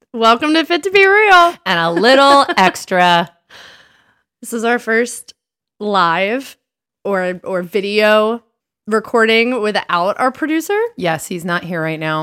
Welcome to Fit to Be Real. And a little extra. This is our first live or video recording without our producer. Yes, he's not here right now.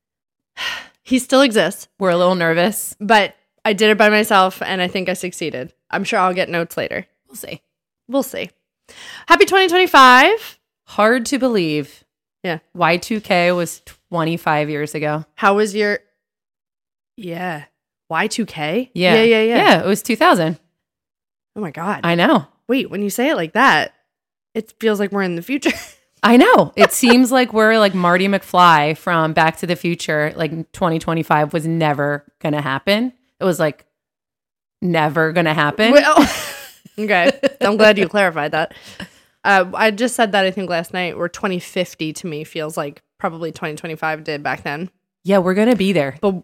He still exists, We're a little nervous. but I did it by myself and I think I succeeded. I'm sure I'll get notes later. We'll see. We'll see. Happy 2025. Hard to believe. Yeah. Y2K was 25 years ago. How was your... Yeah. Y2K? Yeah. Yeah. Yeah, it was 2000. Oh my God. I know. Wait, when you say it like that, it feels like we're in the future. I know. It seems like we're like Marty McFly from Back to the Future. Like 2025 was never going to happen. It was like never going to happen. Well, okay. I'm glad you clarified that. I just said that I think last night, where 2050 to me feels like probably 2025 did back then. Yeah, we're going to be there. But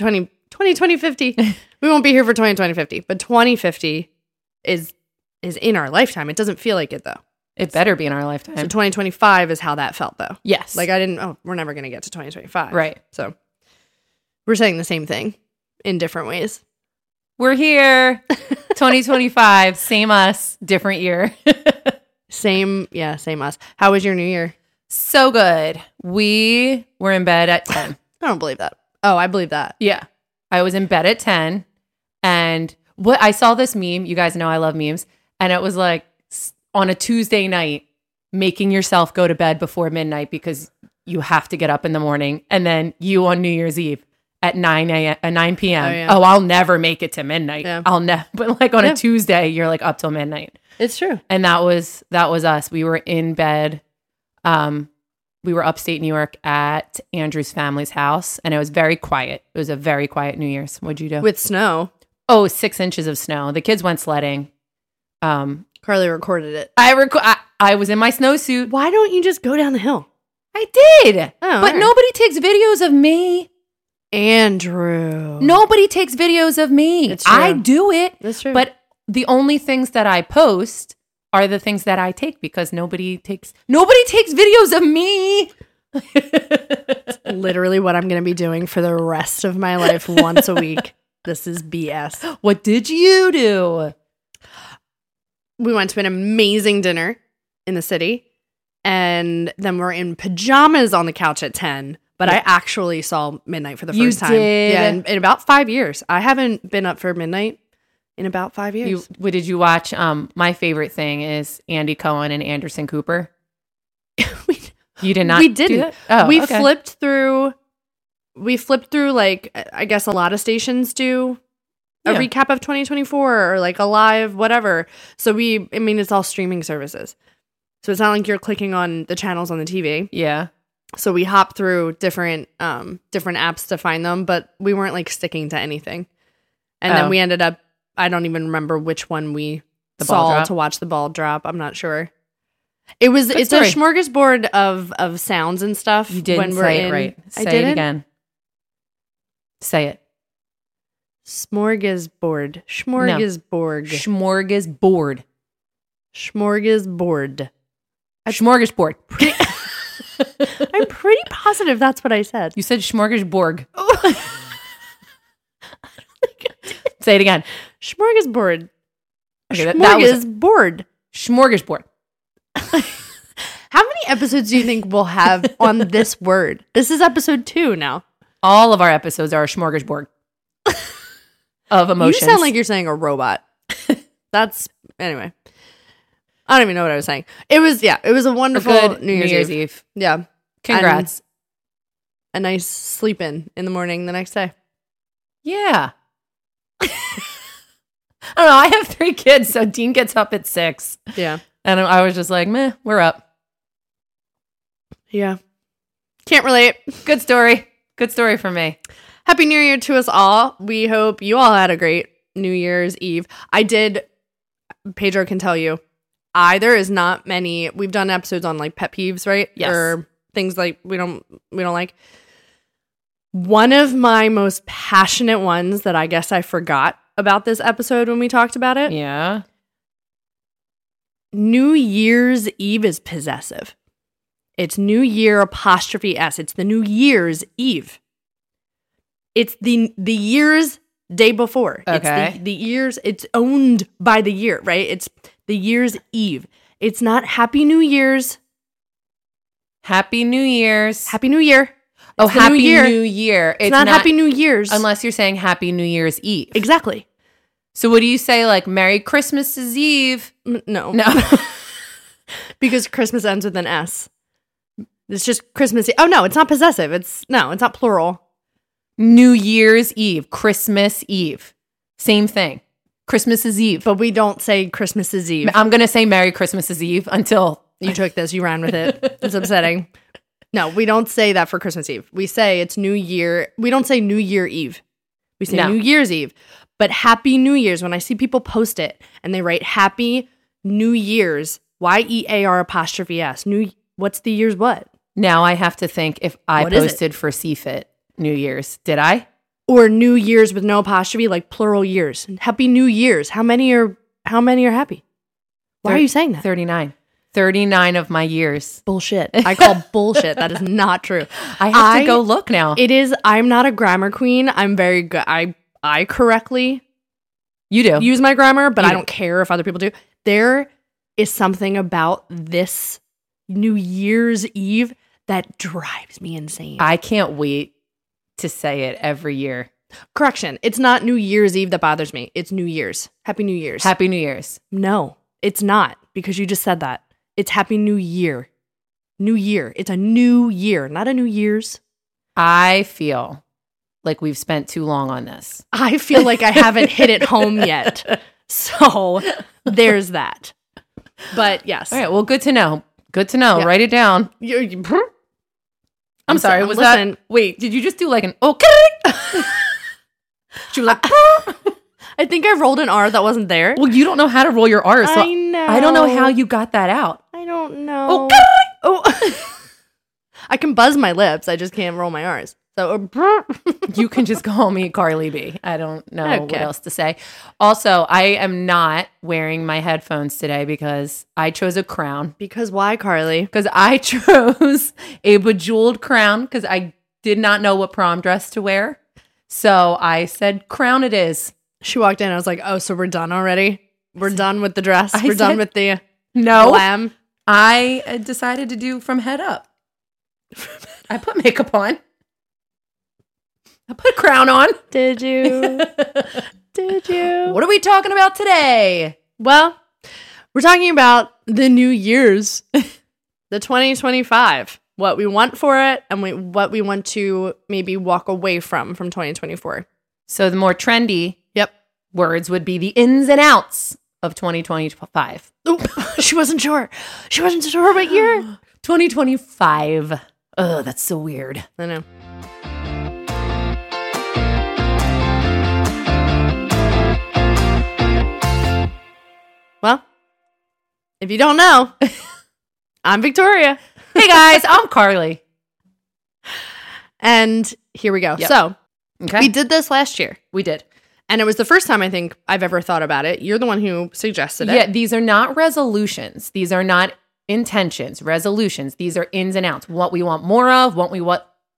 2050, we won't be here for 2050. But 2050 is in our lifetime. It doesn't feel like it though. It better be in our lifetime. So 2025 is how that felt though. Yes. Like we're never going to get to 2025. Right. So we're saying the same thing in different ways. We're here. 2025. Same us, different year. Same us. How was your new year? So good. We were in bed at 10. I don't believe that. Oh, I believe that. Yeah. I was in bed at 10 and I saw this meme. You guys know I love memes. And it was like on a Tuesday night, making yourself go to bed before midnight because you have to get up in the morning. And then you on New Year's Eve at 9 p.m. Oh, yeah. Oh, I'll never make it to midnight. Yeah. I'll never. But like on a Tuesday, you're like up till midnight. It's true. And that was us. We were in bed. We were upstate New York at Andrew's family's house, and it was very quiet. It was a very quiet New Year's. What'd you do? With snow. Oh, 6 inches of snow. The kids went sledding. Carly recorded it. I was in my snowsuit. Why don't you just go down the hill? I did. Oh, but all right. nobody takes videos of me. Andrew. Nobody takes videos of me. It's true. I do it. That's true. But the only things that I post are the things that I take because nobody takes videos of me. Literally what I'm going to be doing for the rest of my life once a week. This is BS. What did you do? We went to an amazing dinner in the city, and then we're in pajamas on the couch at 10. But I actually saw midnight for the first time. Did? Yeah, in about 5 years. I haven't been up for midnight in about 5 years. Did you watch? My favorite thing is Andy Cohen and Anderson Cooper. You did not. We didn't. Do that? Oh, we okay. flipped through. We flipped through, like, I guess a lot of stations do a recap of 2024 or like a live whatever. So it's all streaming services. So it's not like you're clicking on the channels on the TV. Yeah. So we hopped through different apps to find them, but we weren't like sticking to anything. And then we ended up, I don't even remember which one we saw to watch the ball drop. I'm not sure. It's a smorgasbord of sounds and stuff. You didn't say it right. Say it again. Say it. Smorgasbord. Smorgasbord. Smorgasbord. Smorgasbord. A smorgasbord. I'm pretty positive that's what I said. You said smorgasbord. Say it again. Smorgasbord. Okay, Smorgasbord. Smorgasbord. How many episodes do you think we'll have on this word? This is episode 2 now. All of our episodes are a smorgasbord of emotions. You sound like you're saying a robot. Anyway. I don't even know what I was saying. It was a wonderful New Year's Eve. Yeah. Congrats. And a nice sleep in the morning the next day. Yeah. I don't know. I have 3 kids, so Dean gets up at 6. Yeah. And I was just like, meh, we're up. Yeah. Can't relate. Good story. Good story for me. Happy New Year to us all. We hope you all had a great New Year's Eve. I did. Pedro can tell you. There is not many. We've done episodes on like pet peeves, right? Yes. Or things like we don't like. One of my most passionate ones that I guess I forgot about this episode when we talked about it. Yeah. New Year's Eve is possessive. It's New Year ''S. It's the New Year's Eve. It's the year's day before. Okay. It's the year's, it's owned by the year, right? It's the year's eve. It's not Happy New Year's. Happy New Year's. Happy New Year. Oh, Happy New Year. It's not Happy New Year's. Unless you're saying Happy New Year's Eve. Exactly. So what do you say, like Merry Christmas's Eve? No. No. Because Christmas ends with an S. It's just Christmas Eve. Oh, no, it's not possessive. It's not plural. New Year's Eve. Christmas Eve. Same thing. Christmas's Eve. But we don't say Christmas's Eve. I'm going to say Merry Christmas's Eve until... You took this. You ran with it. It's upsetting. No, we don't say that for Christmas Eve. We say it's New Year. We don't say New Year Eve. We say New Year's Eve. But Happy New Year's, when I see people post it and they write Happy New Year's, YEAR''S. What's the year's what? Now I have to think if I posted for CFIT New Year's. Did I? Or New Year's with no apostrophe, like plural years. Happy New Year's. How many are happy? Why are you saying that? 39. 39 of my years. Bullshit. I call bullshit. That is not true. I have to go look now. It is. I'm not a grammar queen. I'm very good. I correctly use my grammar, but I don't care if other people do. There is something about this New Year's Eve that drives me insane. I can't wait to say it every year. Correction. It's not New Year's Eve that bothers me. It's New Year's. Happy New Year's. Happy New Year's. No, it's not, because you just said that. It's Happy New Year. New Year. It's a new year, not a New Year's. I feel like we've spent too long on this. I feel like I haven't hit it home yet. So there's that. But yes. All right. Well, good to know. Good to know. Yeah. Write it down. I'm sorry. Was that? Wait, did you just do like an okay? She was like, I think I rolled an R that wasn't there. Well, you don't know how to roll your R's. So I know. I don't know how you got that out. I don't know. I can buzz my lips. I just can't roll my R's. So you can just call me Carly B. I don't know what else to say. Also, I am not wearing my headphones today because I chose a crown. Because why, Carly? Because I chose a bejeweled crown because I did not know what prom dress to wear. So I said, crown it is. She walked in. I was like, oh, so we're done already? We're done with the dress? We're done with the glam? I decided to do from head up. I put makeup on. I put a crown on. Did you? Did you? What are we talking about today? Well, we're talking about the New Year's, the 2025, what we want for it and what we want to maybe walk away from 2024. So the more trendy words would be the ins and outs of 2025. Oh, she wasn't sure. She wasn't sure what year. 2025. Oh, that's so weird. I know. Well, if you don't know, I'm Victoria. Hey guys, I'm Carly. And here we go. Yep. So, we did this last year. We did. And it was the first time I think I've ever thought about it. You're the one who suggested it. Yeah, these are not resolutions. These are not intentions, resolutions. These are ins and outs. What we want more of, what we want.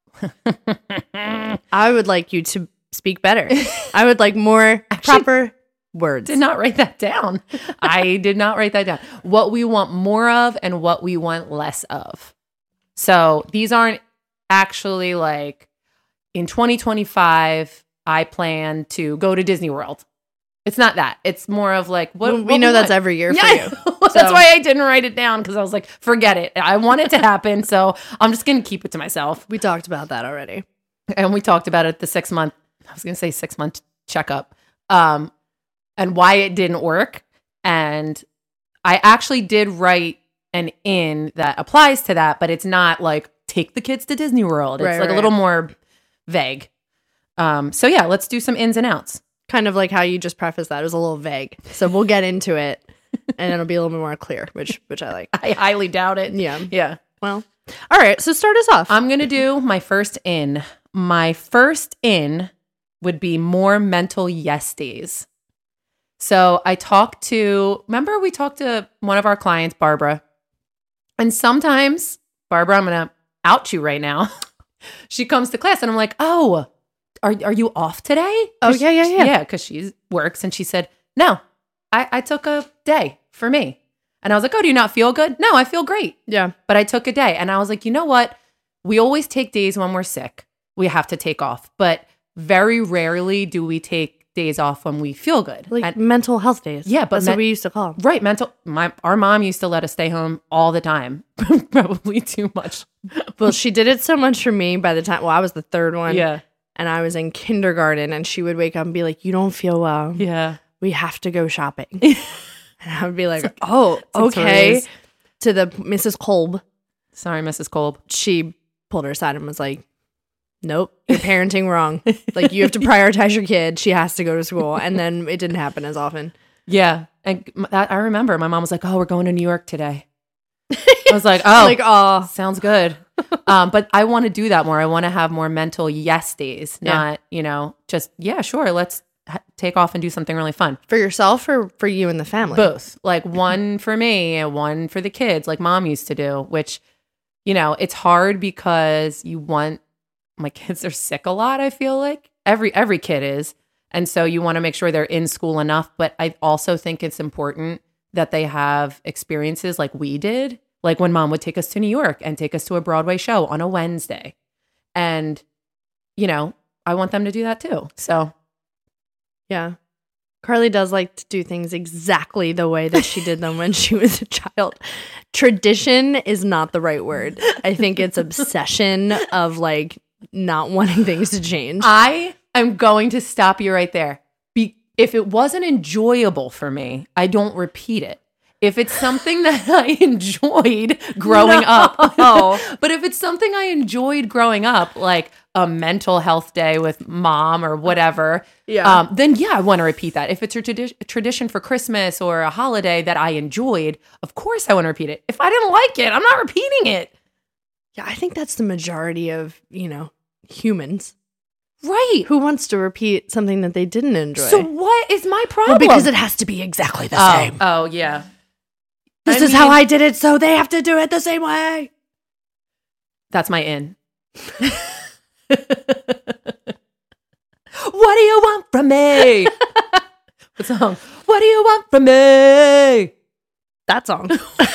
I would like you to speak better. I would like more proper words. Did not write that down. I did not write that down. What we want more of and what we want less of. So these aren't actually like in 2025, I plan to go to Disney World. It's not that. It's more of like what we know that's every year for you. That's why I didn't write it down because I was like, forget it. I want it to happen, so I'm just gonna keep it to myself. We talked about that already, and we talked about it the 6 month. I was gonna say 6 month checkup, and why it didn't work. And I actually did write an in that applies to that, but it's not like take the kids to Disney World. It's a little more vague. So yeah, let's do some ins and outs. Kind of like how you just prefaced that. It was a little vague. So we'll get into it and it'll be a little bit more clear, which I like. I highly doubt it. Yeah. Yeah. Well, all right. So start us off. I'm going to do my first in. My first in would be more mental yes days. So remember we talked to one of our clients, Barbara. And sometimes, Barbara, I'm going to out you right now. She comes to class and I'm like, oh, are you off today? Oh, yeah. Yeah, because she works. And she said, no, I took a day for me. And I was like, oh, do you not feel good? No, I feel great. Yeah. But I took a day. And I was like, you know what? We always take days when we're sick. We have to take off. But very rarely do we take days off when we feel good. Like and, mental health days. Yeah, but that's what we used to call them. Right, our mom used to let us stay home all the time. Probably too much. Well, she did it so much for me by the time, I was the third one. Yeah. And I was in kindergarten, and she would wake up and be like, you don't feel well. Yeah. We have to go shopping. And I would be like, oh, okay. To the Mrs. Kolb. Sorry, Mrs. Kolb. She pulled her aside and was like, nope, you're parenting wrong. Like, you have to prioritize your kid. She has to go to school. And then it didn't happen as often. Yeah. And I remember my mom was like, oh, we're going to New York today. I was like, oh, sounds good. But I want to do that more. I want to have more mental yes days, not, just, yeah, sure, let's take off and do something really fun. For yourself or for you and the family? Both. Like one for me and one for the kids, like mom used to do, which, it's hard because my kids are sick a lot, I feel like. Every kid is. And so you want to make sure they're in school enough. But I also think it's important that they have experiences like we did. Like when mom would take us to New York and take us to a Broadway show on a Wednesday. And, I want them to do that too. So. Yeah. Carly does like to do things exactly the way that she did them when she was a child. Tradition is not the right word. I think it's obsession of like not wanting things to change. I am going to stop you right there. If it wasn't enjoyable for me, I don't repeat it. If it's something that I enjoyed growing up, but if it's something I enjoyed growing up, like a mental health day with mom or whatever, then I want to repeat that. If it's a tradition for Christmas or a holiday that I enjoyed, of course I want to repeat it. If I didn't like it, I'm not repeating it. Yeah, I think that's the majority of, humans. Right. Who wants to repeat something that they didn't enjoy? So what is my problem? Well, because it has to be exactly the same. Oh, yeah. This is how I did it, so they have to do it the same way. That's my in. What do you want from me? What song? What do you want from me? That song.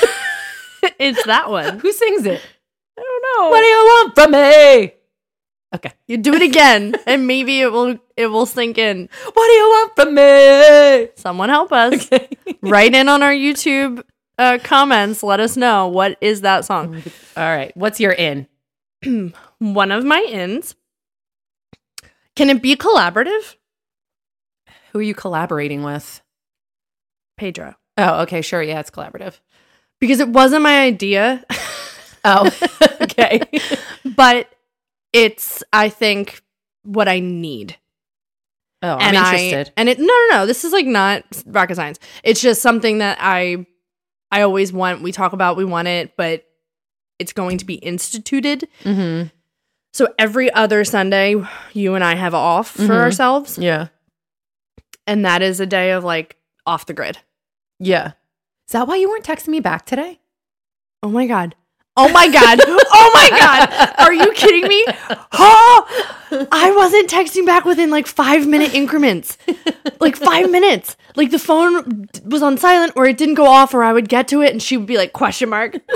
It's that one. Who sings it? I don't know. What do you want from me? Okay. You do it again, and maybe it will sink in. What do you want from me? Someone help us. Okay. Write in on our YouTube comments. Let us know, what is that song? All right. What's your in? One of my ins. Can it be collaborative? Who are you collaborating with? Pedro. Oh, okay. Sure. Yeah, it's collaborative. Because it wasn't my idea. Oh, okay. But it's, I think, what I need. Oh, I'm interested. No. This is like not rocket science. It's just something that I always want. We talk about, we want it, but it's going to be instituted. Mm-hmm. So every other Sunday, you and I have off for ourselves. Yeah. And that is a day of like off the grid. Yeah. Is that why you weren't texting me back today? Oh my God. Oh my God. Oh my God. Are you kidding me? Oh, I wasn't texting back within like 5-minute increments. Like 5 minutes. Like the phone was on silent or it didn't go off, or I would get to it and she would be like, question mark. And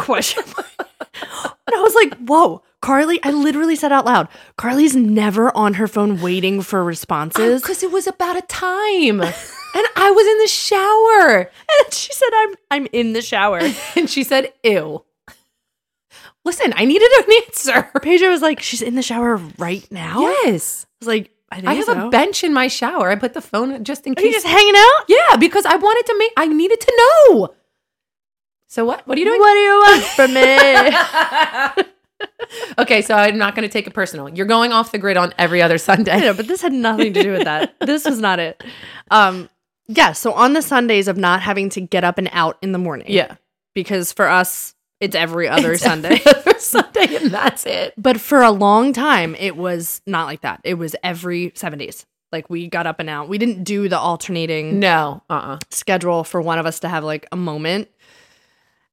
I was like, whoa, Carly, I literally said out loud, Carly's never on her phone waiting for responses. Because it was about a time. And I was in the shower. And she said, I'm in the shower. And she said, ew. Listen, I needed an answer. Pedro was like, she's in the shower right now? Yes. I was like, I have a bench in my shower. I put the phone just in case. Are you just hanging out? Yeah, because I needed to know. So what? What are you doing? What do you want from me? Okay, so I'm not going to take it personal. You're going off the grid on every other Sunday. I know, but this had nothing to do with that. This was not it. Yeah, so on the Sundays of not having to get up and out in the morning. Yeah. Because for us, it's every other Sunday. Every other Sunday, and that's it. But for a long time, it was not like that. It was every 7 days. Like, we got up and out. We didn't do the alternating schedule for one of us to have, like, a moment.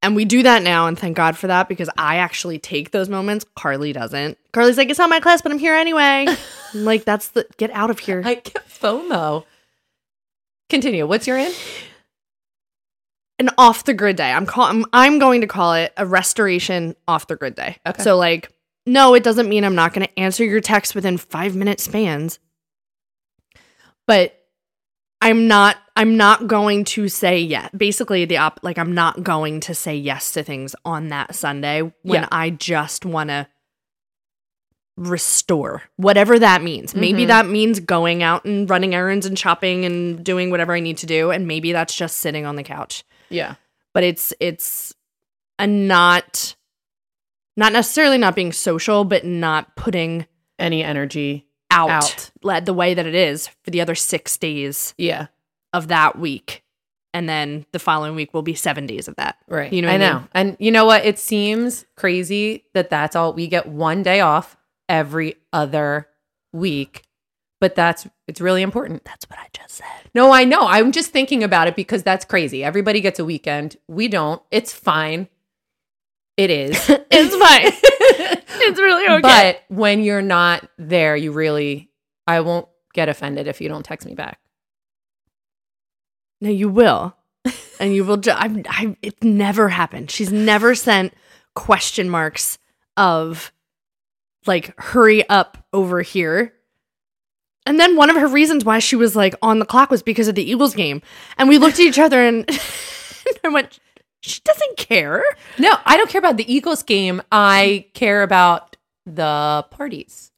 And we do that now, and thank God for that, because I actually take those moments. Carly doesn't. Carly's like, it's not my class, but I'm here anyway. I'm like, get out of here. I get FOMO. Continue. What's your in? An off the grid day. I'm going to call it a restoration off the grid day. Okay. So like, no, it doesn't mean I'm not going to answer your text within 5-minute spans. But I'm not going to say yes. Basically I'm not going to say yes to things on that Sunday when I just want to restore, whatever that means. Maybe that means going out and running errands and shopping and doing whatever I need to do, and maybe that's just sitting on the couch. Yeah. But it's a not necessarily not being social, but not putting any energy out the way that it is for the other 6 days of that week. And then the following week will be 7 days of that. Right. You know what I know. mean? And you know what? It seems crazy that that's all. We get 1 day off every other week. But it's really important. That's what I just said. No, I know. I'm just thinking about it because that's crazy. Everybody gets a weekend. We don't. It's fine. It is. It's fine. It's really okay. But when you're not there, I won't get offended if you don't text me back. No, you will. And you will. It's never happened. She's never sent question marks of like, hurry up over here. And then one of her reasons why she was like on the clock was because of the Eagles game. And we looked at each other and I went, she doesn't care. No, I don't care about the Eagles game. I care about the parties.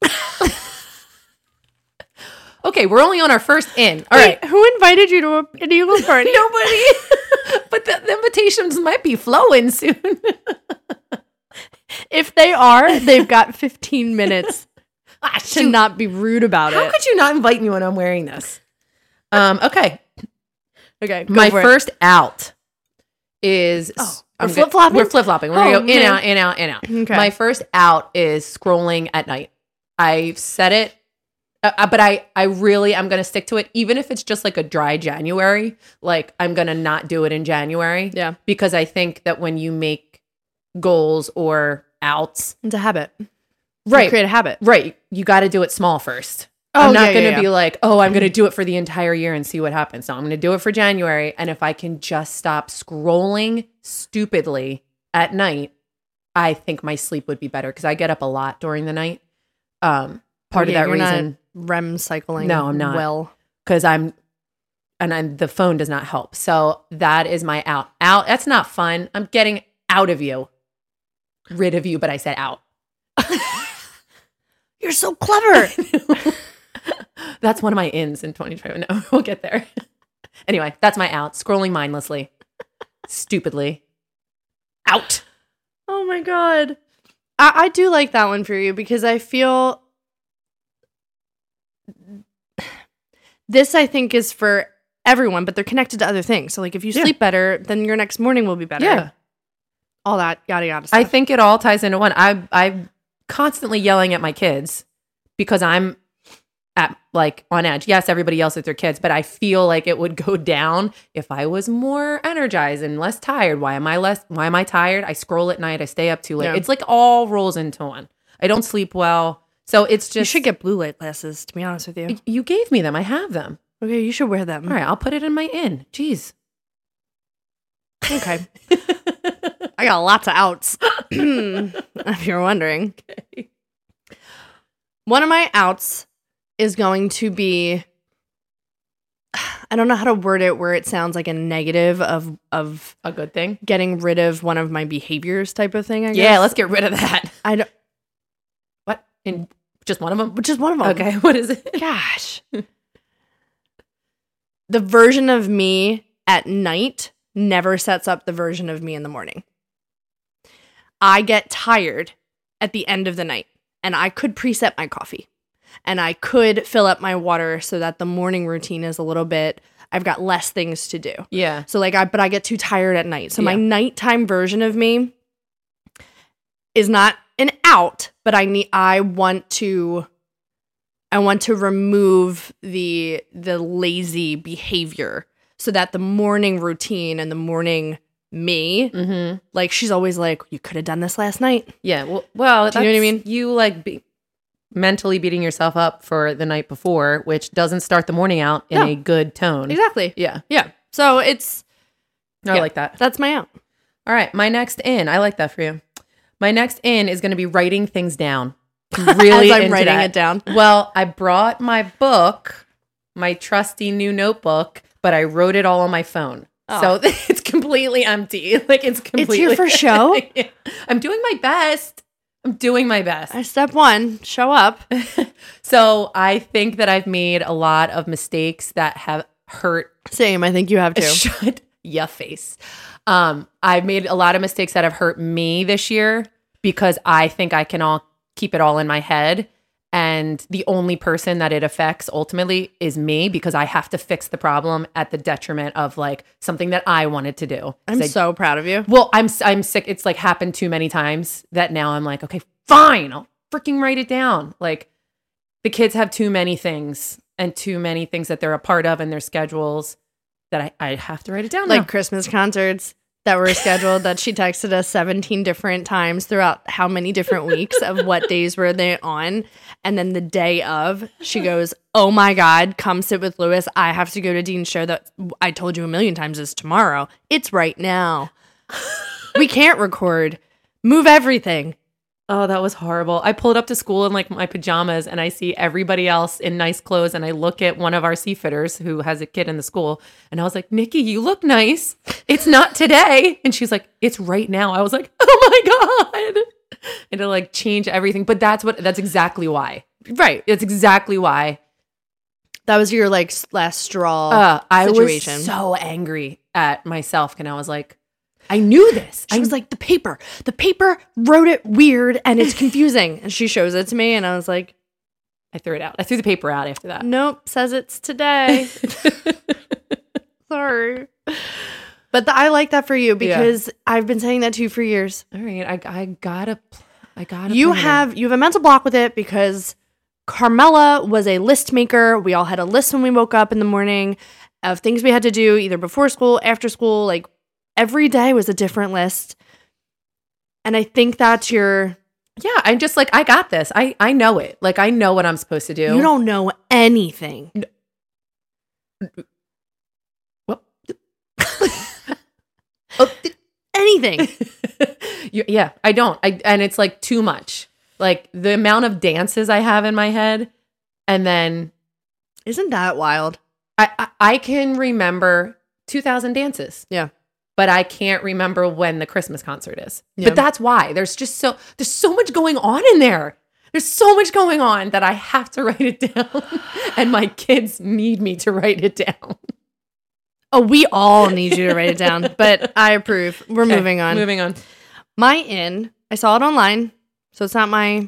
Okay, we're only on our first in. All right. Who invited you to an Eagles party? Nobody. But the invitations might be flowing soon. If they are, they've got 15 minutes to not be rude about it. How could you not invite me when I'm wearing this? Okay. Okay. My first out is we're flip-flopping? We're flip-flopping. We're going to go in, out, in, out, in, out. Okay. My first out is scrolling at night. I've said it, but I'm going to stick to it, even if it's just like a dry January. Like, I'm going to not do it in January. Yeah. Because I think that when you make goals or outs, it's a habit. Right. You create a habit. Right. You got to do it small first. Oh, I'm not going to be like, I'm going to do it for the entire year and see what happens. So I'm going to do it for January. And if I can just stop scrolling stupidly at night, I think my sleep would be better because I get up a lot during the night. Part of that reason. Not REM cycling. No, I'm not. Well, because the phone does not help. So that is my out. Out. That's not fun. I'm getting out of you. Rid of you, but I said out. You're so clever. That's one of my ins in 2020. No, we'll get there. Anyway, that's my out. Scrolling mindlessly. Stupidly. Out. Oh my God. I do like that one for you because I feel this, I think, is for everyone, but they're connected to other things. So like if you sleep better, then your next morning will be better. Yeah. All that yada yada stuff. I think it all ties into one. I'm constantly yelling at my kids because I'm on edge. Yes, everybody yells at their kids, but I feel like it would go down if I was more energized and less tired. Why am I tired? I scroll at night. I stay up too late. Yeah. It's like all rolls into one. I don't sleep well. So it's just... You should get blue light glasses, to be honest with you. You gave me them. I have them. Okay, you should wear them. All right, I'll put it in my in. Jeez. Okay. I got lots of outs, if you're wondering. Okay. One of my outs is going to be, I don't know how to word it where it sounds like a negative of a good thing. Getting rid of one of my behaviors type of thing, I guess. Yeah, let's get rid of that. I don't. What? In just one of them? Just one of them. Okay, what is it? Gosh. The version of me at night never sets up the version of me in the morning. I get tired at the end of the night, and I could preset my coffee, and I could fill up my water so that the morning routine is a little bit, I've got less things to do. Yeah. So but I get too tired at night. So my nighttime version of me is not an out, but I want to remove the lazy behavior so that the morning routine and the morning me. Mm-hmm. Like, she's always like, you could have done this last night. Yeah. Well, do you know what I mean? You like mentally beating yourself up for the night before, which doesn't start the morning out in a good tone. Exactly. Yeah. Yeah. So it's, I like that. That's my out. All right. My next in, I like that for you. My next in is going to be writing things down. Really, as I'm writing it down. Well, I brought my book, my trusty new notebook, but I wrote it all on my phone. Oh. So it's completely empty. Like it's completely. It's here for show. I'm doing my best. Step one, show up. So I think that I've made a lot of mistakes that have hurt. Same. I think you have too. Shut your face. I've made a lot of mistakes that have hurt me this year because I think I can keep it all in my head. And the only person that it affects ultimately is me because I have to fix the problem at the detriment of like something that I wanted to do. I'm so proud of you. Well, I'm sick. It's like happened too many times that now I'm like, okay, fine. I'll freaking write it down. Like the kids have too many things and too many things that they're a part of in their schedules that I have to write it down. Like now. Christmas concerts that were scheduled that she texted us 17 different times throughout how many different weeks of what days were they on. And then the day of, she goes, oh my God, come sit with Lewis. I have to go to Dean's show that I told you a million times is tomorrow. It's right now. We can't record. Move everything. Oh, that was horrible. I pulled up to school in like my pajamas and I see everybody else in nice clothes. And I look at one of our seafitters who has a kid in the school. And I was like, Nikki, you look nice. It's not today. And she's like, it's right now. I was like, oh my God. And to like change everything. But that's exactly why. Right. It's exactly why. That was your like last straw situation. I was so angry at myself. And I was like, I knew this. She was like, the paper wrote it weird and it's confusing. And she shows it to me and I was like, I threw it out. I threw the paper out after that. Nope, says it's today. Sorry. But I like that for you because I've been saying that to you for years. All right, I gotta. You have a mental block with it because Carmela was a list maker. We all had a list when we woke up in the morning of things we had to do either before school, after school, like. Every day was a different list. And I think that's your... Yeah, I'm just like, I got this. I know it. Like, I know what I'm supposed to do. You don't know anything. What? Anything. Yeah, I don't. And it's like too much. Like the amount of dances I have in my head. And then... Isn't that wild? I can remember 2,000 dances. Yeah. But I can't remember when the Christmas concert is. Yeah. But that's why. There's so much going on in there. There's so much going on that I have to write it down. And my kids need me to write it down. Oh, we all need you to write it down. But I approve. We're moving on. Moving on. My in, I saw it online. So it's not mine.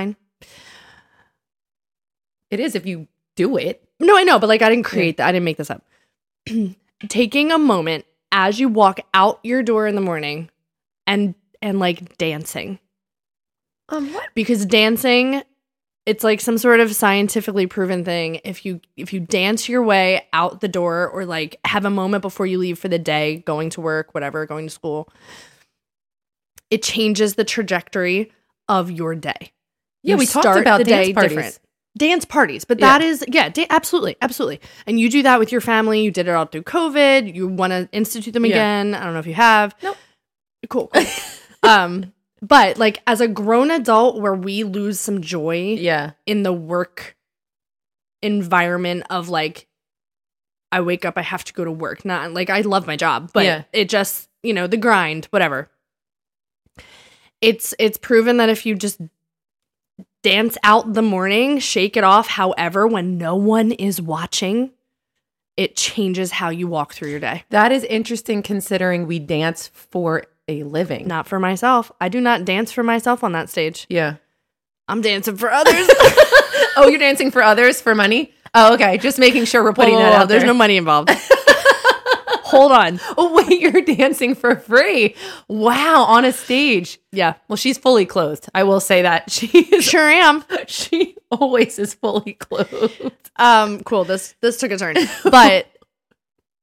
It is if you do it. No, I know. But like I didn't create that. I didn't make this up. Taking a moment as you walk out your door in the morning and like dancing. What? Because dancing, it's like some sort of scientifically proven thing. If you dance your way out the door or like have a moment before you leave for the day, going to work, whatever, going to school, it changes the trajectory of your day. Yeah, we talked about the dance parties. Different. Dance parties, but that is, absolutely. And you do that with your family. You did it all through COVID. You want to institute them again. I don't know if you have. Nope. Cool. But like as a grown adult where we lose some joy in the work environment of like, I wake up, I have to go to work. Not like I love my job, but it just, the grind, whatever. It's proven that if you just dance out the morning, shake it off. However, when no one is watching, it changes how you walk through your day. That is interesting considering we dance for a living. Not for myself. I do not dance for myself on that stage. Yeah. I'm dancing for others. Oh, you're dancing for others for money? Oh, okay. Just making sure we're putting that out there. There's no money involved. Hold on. Oh, wait, you're dancing for free. Wow, on a stage. Yeah. Well, she's fully clothed. I will say that. Sure am. She always is fully clothed. Cool. This took a turn. But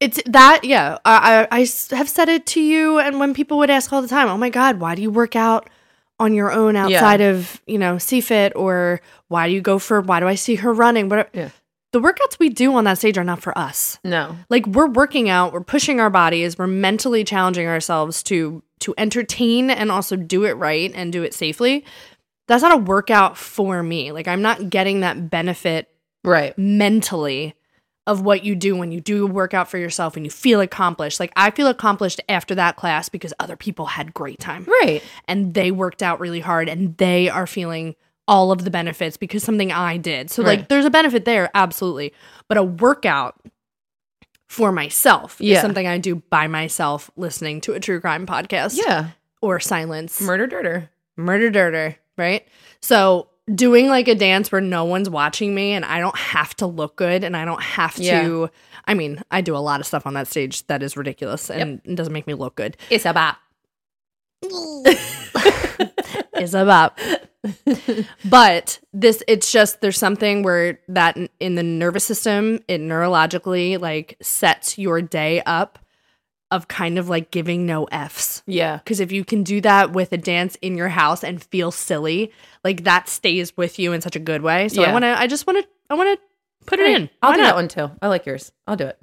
It's that, yeah. I have said it to you, and when people would ask all the time, oh my God, why do you work out on your own outside of, CFIT, or why do I see her running? But the workouts we do on that stage are not for us. No. Like, we're working out, we're pushing our bodies, we're mentally challenging ourselves to entertain and also do it right and do it safely. That's not a workout for me. Like, I'm not getting that benefit mentally of what you do when you do a workout for yourself and you feel accomplished. Like, I feel accomplished after that class because other people had great time. Right. And they worked out really hard and they are feeling all of the benefits because something I did. So like, there's a benefit there, absolutely. But a workout for myself is something I do by myself, listening to a true crime podcast. Yeah. Or silence. Murder Dirter, right? So doing like a dance where no one's watching me and I don't have to look good and I don't have to, I mean, I do a lot of stuff on that stage that is ridiculous and it doesn't make me look good. It's a bop. It's a bop. But it's just, there's something where that in the nervous system, it neurologically like sets your day up of kind of like giving no Fs. Yeah. Because if you can do that with a dance in your house and feel silly, like that stays with you in such a good way. So I want to put it in. I'll do that one too. I like yours. I'll do it.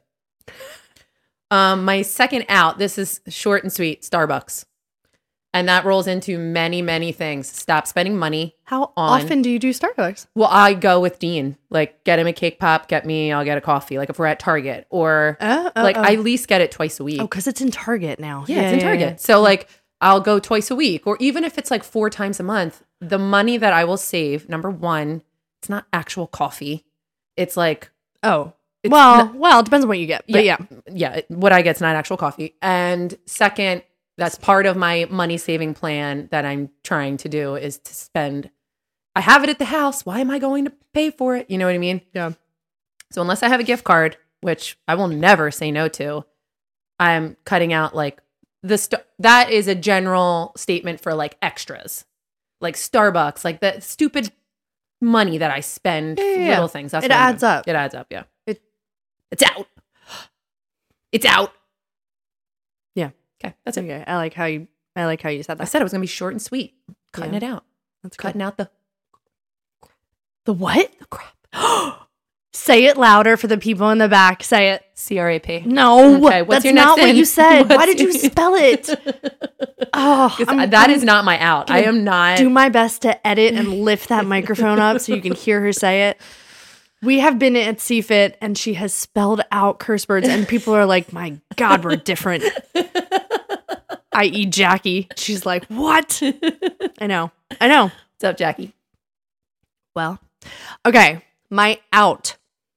My second out, this is short and sweet, Starbucks. And that rolls into many, many things. Stop spending money. How often do you do Starbucks? Well, I go with Dean. Like, get him a cake pop, I'll get a coffee. Like, if we're at Target. Or, I at least get it twice a week. Oh, because it's in Target now. Yeah, it's in Target. Yeah. So, like, I'll go twice a week. Or even if it's, like, 4 times a month, the money that I will save, number one, it's not actual coffee. It's like... Oh. It depends on what you get. But yeah, what I get's not actual coffee. And second... That's part of my money saving plan that I'm trying to do is to spend. I have it at the house. Why am I going to pay for it? You know what I mean? Yeah. So unless I have a gift card, which I will never say no to, I'm cutting out like that is a general statement for like extras, like Starbucks, like the stupid money that I spend for little things. That's it adds up. It adds up. Yeah. It's out. It's out. Yeah. Okay, that's it. Okay, I like how you said that. I said it was gonna be short and sweet. Cutting it out. That's cutting out the what? The crap. Say it louder for the people in the back. Say it. CRAP. No, okay, what's that's your next not in? What you said. Why did you spell it? That is not my out. I am not. Do my best to edit and lift that microphone up so you can hear her say it. We have been at CFIT and she has spelled out curse words and people are like, my God, we're different. I.e. Jackie. She's like, what? I know. What's up, Jackie? Well, okay. My out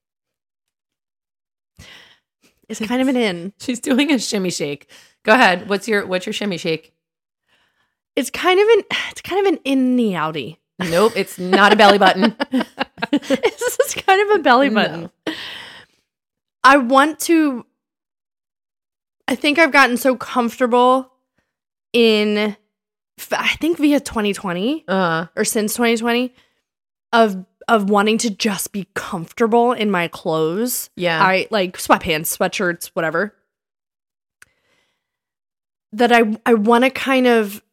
is kind of an in. She's doing a shimmy shake. Go ahead. What's your shimmy shake? It's kind of an in-ny outie. Nope, it's not a belly button. This is kind of a belly button. No. I think I've gotten so comfortable I think via 2020 or since 2020 of wanting to just be comfortable in my clothes. Yeah. I like sweatpants, sweatshirts, whatever. That I want to kind of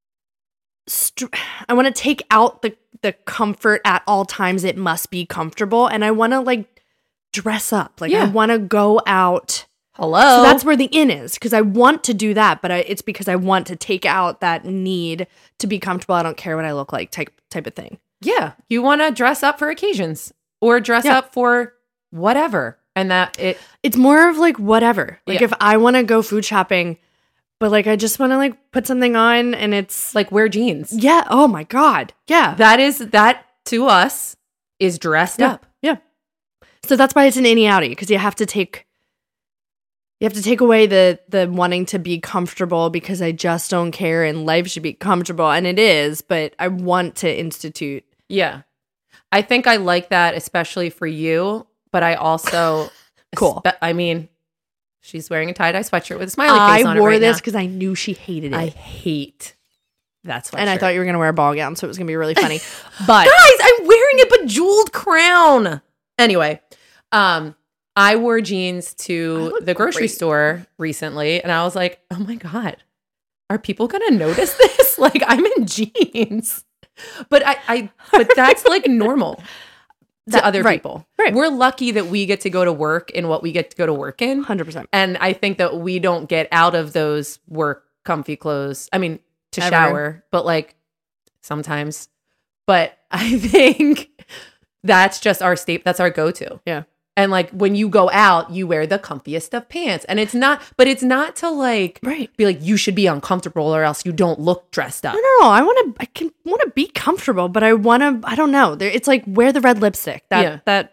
I want to take out the comfort at all times. It must be comfortable. And I want to like dress up. Like I want to go out. Hello. So that's where the in is, because I want to do that, but it's because I want to take out that need to be comfortable. I don't care what I look like type of thing. Yeah. You want to dress up for occasions or dress up for whatever. And it's more of like whatever. Like if I want to go food shopping, but like I just want to like put something on and it's like wear jeans. Yeah. Oh my God. Yeah. That to us is dressed up. Yeah. So that's why it's an innie outie, because you have to take away the wanting to be comfortable because I just don't care and life should be comfortable. And it is, but I want to institute. Yeah. I think I like that, especially for you, but I also cool. I mean, she's wearing a tie-dye sweatshirt with a smiley face on it. I wore this because I knew she hated it. I hate that sweatshirt. And I thought you were going to wear a ball gown, so it was going to be really funny. But guys, I'm wearing a bejeweled crown. Anyway, I wore jeans to the grocery store recently, and I was like, oh my God, are people going to notice this? Like, I'm in jeans. But but that's like normal to other people. Right. We're lucky that we get to go to work in what we get to go to work in. 100%. And I think that we don't get out of those work comfy clothes. I mean, to shower, but like sometimes. But I think that's just our state. That's our go-to. Yeah. And like when you go out, you wear the comfiest of pants. And it's not to like be like, you should be uncomfortable or else you don't look dressed up. No. I want to be comfortable, but I don't know. It's like wear the red lipstick. That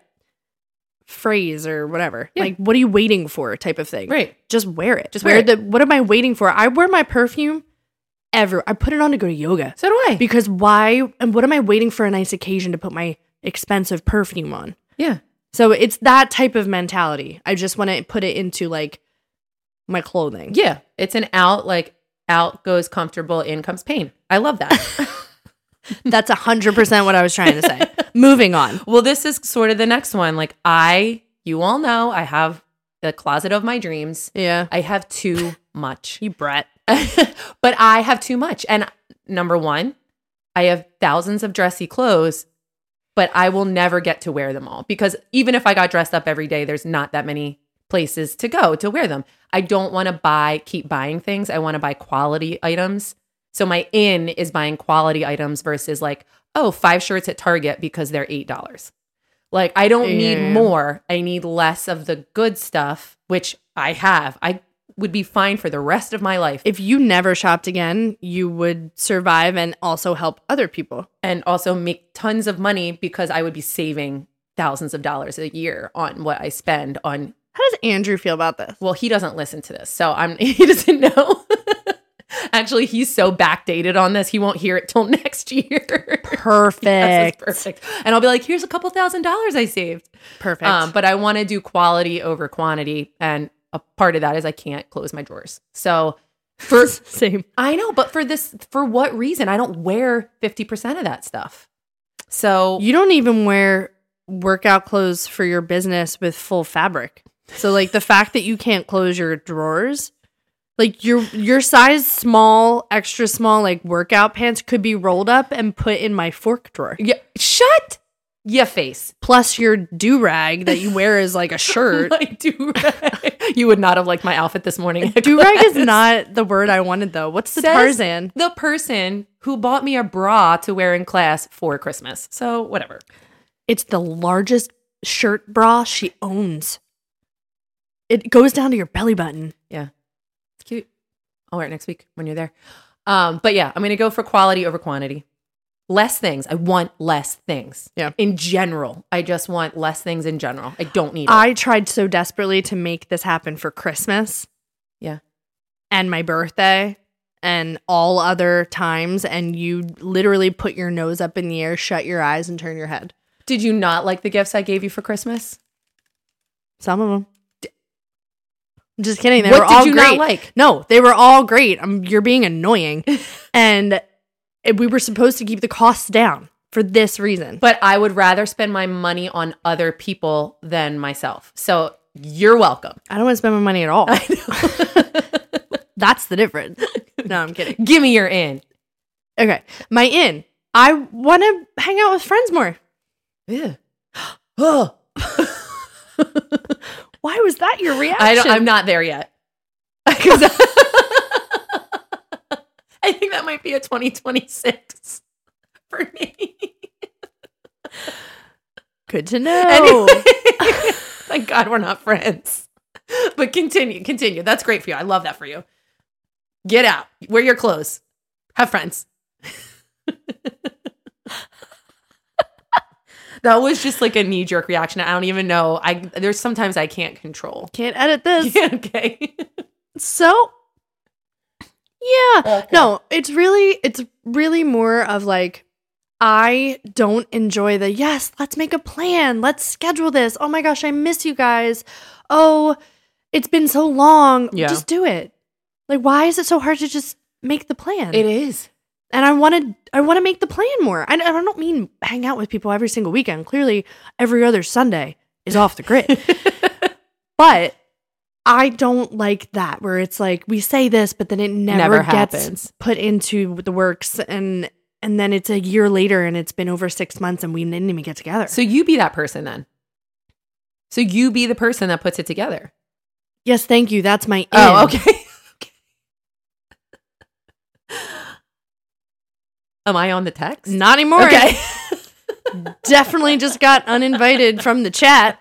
phrase or whatever. Yeah. Like, what are you waiting for type of thing. Right. Just wear it. Just wear it. What am I waiting for? I wear my perfume I put it on to go to yoga. So do I. Because why? And what am I waiting for a nice occasion to put my expensive perfume on? Yeah. So it's that type of mentality. I just want to put it into like my clothing. Yeah. It's an out goes comfortable, in comes pain. I love that. That's 100% what I was trying to say. Moving on. Well, this is sort of the next one. Like you all know I have the closet of my dreams. Yeah. I have too much. You brat. But I have too much. And number one, I have thousands of dressy clothes, but I will never get to wear them all because even if I got dressed up every day, there's not that many places to go to wear them. I don't want to keep buying things. I want to buy quality items. So my in is buying quality items versus like, 5 shirts at Target because they're $8. Like I don't need more. I need less of the good stuff, which I have. I would be fine for the rest of my life. If you never shopped again, you would survive and also help other people. And also make tons of money because I would be saving thousands of dollars a year on what I spend on. How does Andrew feel about this? Well, he doesn't listen to this, so he doesn't know. Actually, he's so backdated on this, he won't hear it till next year. Perfect. Yes, perfect. And I'll be like, here's a couple $1,000s I saved. Perfect. But I want to do quality over quantity, and a part of that is I can't close my drawers. So same. I know, but for what reason? I don't wear 50% of that stuff. So you don't even wear workout clothes for your business with full fabric. So like the fact that you can't close your drawers, like your size small, extra small, like workout pants could be rolled up and put in my fork drawer. Yeah, shut your face. Plus your do-rag that you wear is like a shirt. My do-rag. You would not have liked my outfit this morning. Do-rag is not the word I wanted though. What's the Tarzan? The person who bought me a bra to wear in class for Christmas. So whatever. It's the largest shirt bra she owns. It goes down to your belly button. Yeah. It's cute. I'll wear it next week when you're there. But yeah, I'm going to go for quality over quantity. Less things. I want less things. Yeah. In general. I just want less things in general. I don't need it. I tried so desperately to make this happen for Christmas. Yeah. And my birthday and all other times. And you literally put your nose up in the air, shut your eyes, and turn your head. Did you not like the gifts I gave you for Christmas? Some of them. I'm just kidding. They what were all did you great. Not like? No, they were all great. You're being annoying. And we were supposed to keep the costs down for this reason. But I would rather spend my money on other people than myself. So you're welcome. I don't want to spend my money at all. I know. That's the difference. No, I'm kidding. Give me your in. Okay. My in. I want to hang out with friends more. Yeah. Oh. Why was that your reaction? I'm not there yet. I think that might be a 2026 for me. Good to know. Anyway, thank God we're not friends. But continue. That's great for you. I love that for you. Get out. Wear your clothes. Have friends. That was just like a knee-jerk reaction. I don't even know. There's sometimes I can't control. Can't edit this. Yeah, okay. So, yeah. Okay. No, it's really more of like, I don't enjoy yes, let's make a plan. Let's schedule this. Oh my gosh, I miss you guys. Oh, it's been so long. Yeah. Just do it. Like, why is it so hard to just make the plan? It is. And I want to make the plan more. I don't mean hang out with people every single weekend. Clearly, every other Sunday is off the grid. But I don't like that where it's like we say this, but then it never gets happens. Put into the works, and then it's a year later and it's been over 6 months and we didn't even get together. So you be that person then. So you be the person that puts it together. Yes, thank you. That's my Oh, okay. Am I on the text? Not anymore. Okay. Definitely just got uninvited from the chat.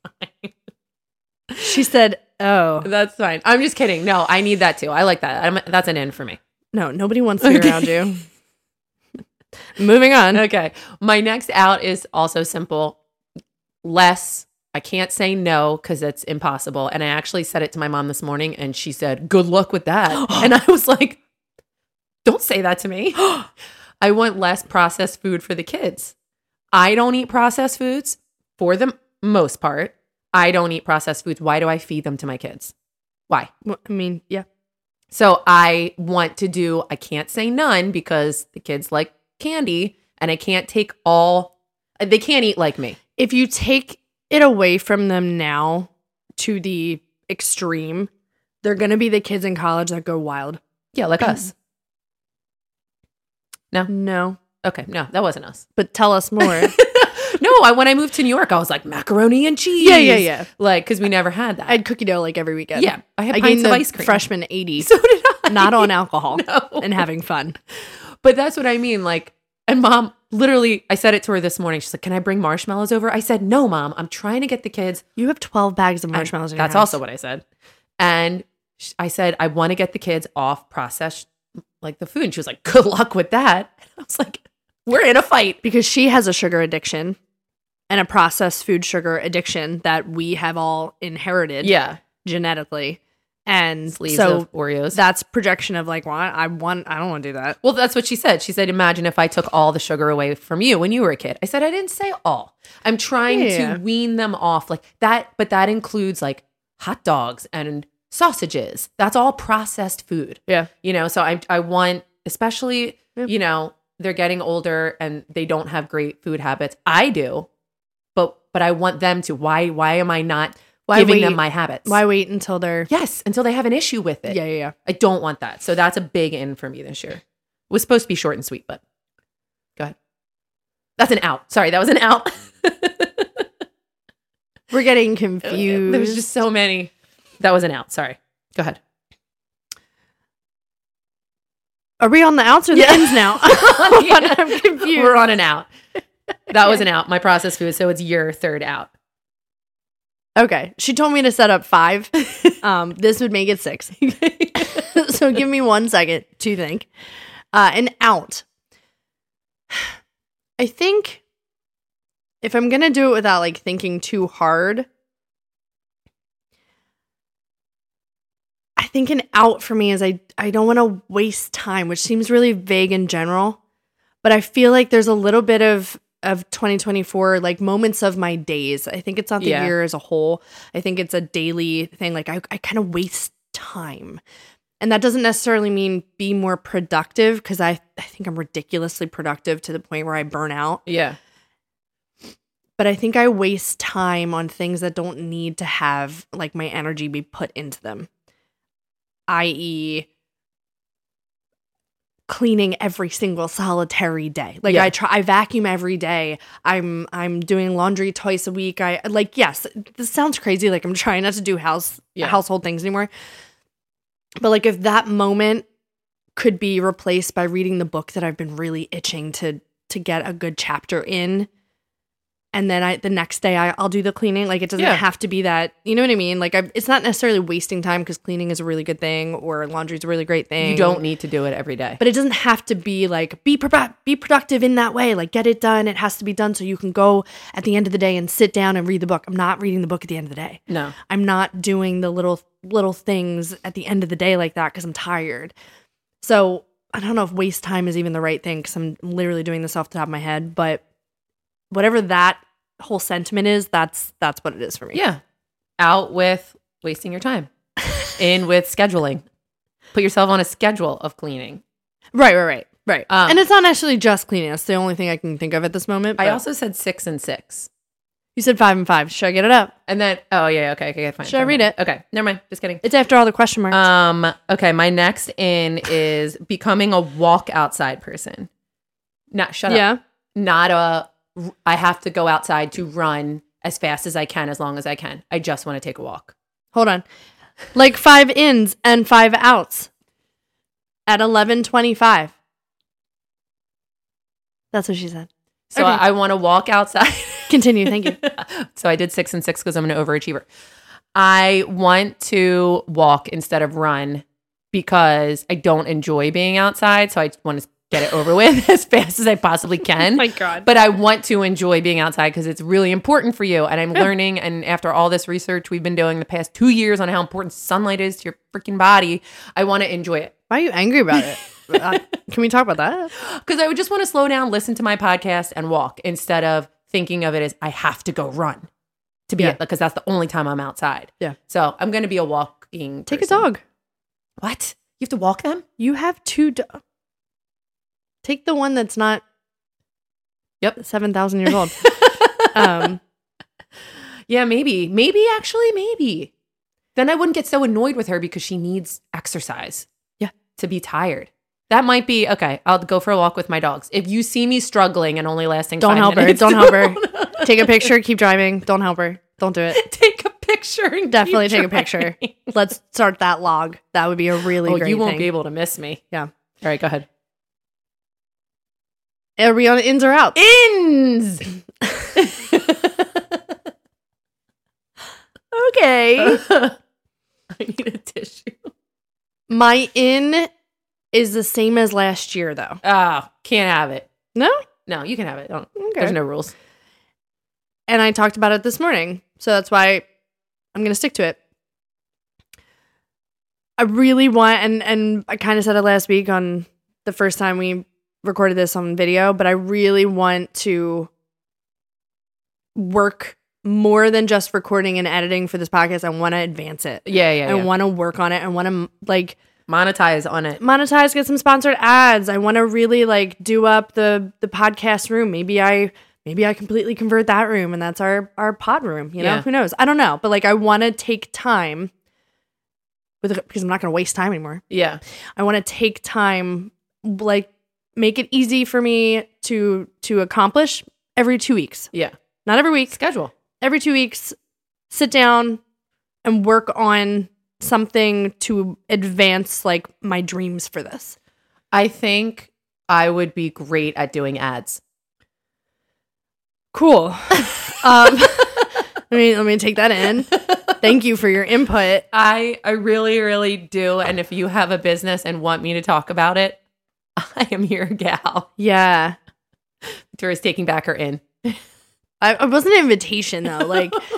She said, oh. That's fine. I'm just kidding. No, I need that too. I like that. That's an in for me. No, nobody wants to be around you. Moving on. Okay. My next out is also simple. Less. I can't say no because it's impossible. And I actually said it to my mom this morning and she said, good luck with that. And I was like, don't say that to me. I want less processed food for the kids. I don't eat processed foods for the most part. I don't eat processed foods. Why do I feed them to my kids? Why? Well, I mean, yeah. So I want to do, I can't say none because the kids like candy and I can't take all, they can't eat like me. If you take it away from them now to the extreme, they're going to be the kids in college that go wild. Yeah, like us. No. Okay, no, that wasn't us. But tell us more. No, when I moved to New York, I was like macaroni and cheese. Yeah. Like, because we never had that. I had cookie dough like every weekend. Yeah, I had I pints gained of the ice cream. freshman 80. So did I. Not on alcohol. No. And having fun. But that's what I mean. Like, and mom, literally, I said it to her this morning. She's like, can I bring marshmallows over? I said, no, mom, I'm trying to get the kids. You have 12 bags of marshmallows in your That's house. also what I said. And I said, I want to get the kids off processed, like the food. And she was like, good luck with that. And I was like, we're in a fight. Because she has a sugar addiction and a processed food sugar addiction that we have all inherited genetically. And Sleeves so of Oreos. that's projection of like, well, I don't want to do that. Well, that's what she said. She said, imagine if I took all the sugar away from you when you were a kid. I said, I didn't say all. I'm trying to wean them off like that. But that includes like hot dogs and sausages. That's all processed food. Yeah. You know, so I want, especially, you know, they're getting older and they don't have great food habits. I do, but I want them to. Why am I not giving them my habits? Why wait until they're... Yes, until they have an issue with it. Yeah. I don't want that. So that's a big in for me this year. It was supposed to be short and sweet, but go ahead. That's an out. Sorry, that was an out. We're getting confused. There's just so many. That was an out. Sorry. Go ahead. Are we on the outs or the ins now? I'm confused. We're on an out. That was an out. My processed food. So it's your third out. Okay. She told me to set up 5. This would make it 6. So give me 1 second to think. An out. I think if I'm going to do it without like thinking too hard, I think an out for me is I don't want to waste time, which seems really vague in general, but I feel like there's a little bit of 2024, like moments of my days. I think it's not the year as a whole. I think it's a daily thing. Like I kind of waste time. And that doesn't necessarily mean be more productive because I think I'm ridiculously productive to the point where I burn out. Yeah. But I think I waste time on things that don't need to have like my energy be put into them. I.e., cleaning every single solitary day. Like I vacuum every day. I'm doing laundry twice a week. Yes, this sounds crazy. Like I'm trying not to do household things anymore. But like if that moment could be replaced by reading the book that I've been really itching to get a good chapter in, and then the next day I'll do the cleaning. Like it doesn't have to be that, you know what I mean? Like it's not necessarily wasting time because cleaning is a really good thing or laundry is a really great thing. You don't need to do it every day. But it doesn't have to be like be productive in that way. Like get it done. It has to be done so you can go at the end of the day and sit down and read the book. I'm not reading the book at the end of the day. No. I'm not doing the little things at the end of the day like that because I'm tired. So I don't know if waste time is even the right thing because I'm literally doing this off the top of my head. But whatever that whole sentiment is, that's what it is for me. Yeah. Out with wasting your time. In with scheduling. Put yourself on a schedule of cleaning. Right. And it's not necessarily just cleaning. That's the only thing I can think of at this moment. I also said 6 and 6. You said 5 and 5. Should I get it up? And then, okay, fine. Should I read it? Okay, never mind. Just kidding. It's after all the question marks. Okay, my next in is becoming a walk outside person. Shut up. Yeah. Not I have to go outside to run as fast as I can, as long as I can. I just want to take a walk. Hold on. Like 5 ins and 5 outs at 11:25. That's what she said. So okay. I want to walk outside. Continue. Thank you. So I did 6 and 6 because I'm an overachiever. I want to walk instead of run because I don't enjoy being outside. So I want to get it over with as fast as I possibly can. Oh my God. But I want to enjoy being outside because it's really important for you. And I'm learning. And after all this research we've been doing the past 2 years on how important sunlight is to your freaking body, I want to enjoy it. Why are you angry about it? Can we talk about that? Because I would just want to slow down, listen to my podcast, and walk instead of thinking of it as I have to go run to be because that's the only time I'm outside. Yeah. So I'm going to be a walking Take person. a dog. What? You have to walk them? You have 2 dogs. Take the one that's not 7,000 years old. Yeah, maybe. Maybe. Then I wouldn't get so annoyed with her because she needs exercise. Yeah. To be tired. That might be, okay, I'll go for a walk with my dogs. If you see me struggling and only lasting 5 minutes. Don't help her. Take a picture, keep driving. Don't help her. Don't do it. Take a picture and definitely take a picture. Let's start that log. That would be a really great thing. You won't be able to miss me. Yeah. All right, go ahead. Are we on ins or outs? Ins! Okay. I need a tissue. My in is the same as last year, though. Oh, can't have it. No? No, you can have it. Okay. There's no rules. And I talked about it this morning, so that's why I'm going to stick to it. I really want, and I kind of said it last week on the first time we recorded this on video, but I really want to work more than just recording and editing for this podcast. I want to advance it. Yeah. I want to work on it. I want to monetize on it. Get some sponsored ads. I want to really do up the podcast room. Maybe I completely convert that room and that's our pod room. You know, who knows? I don't know. But I want to take time because I'm not going to waste time anymore. Yeah. I want to take time, make it easy for me to accomplish every 2 weeks. Yeah. Not every week. Schedule. Every 2 weeks, sit down and work on something to advance my dreams for this. I think I would be great at doing ads. Cool. Let me take that in. Thank you for your input. I really, really do. And if you have a business and want me to talk about it, I am your gal. Yeah. Victoria's taking back her in. I wasn't an invitation though.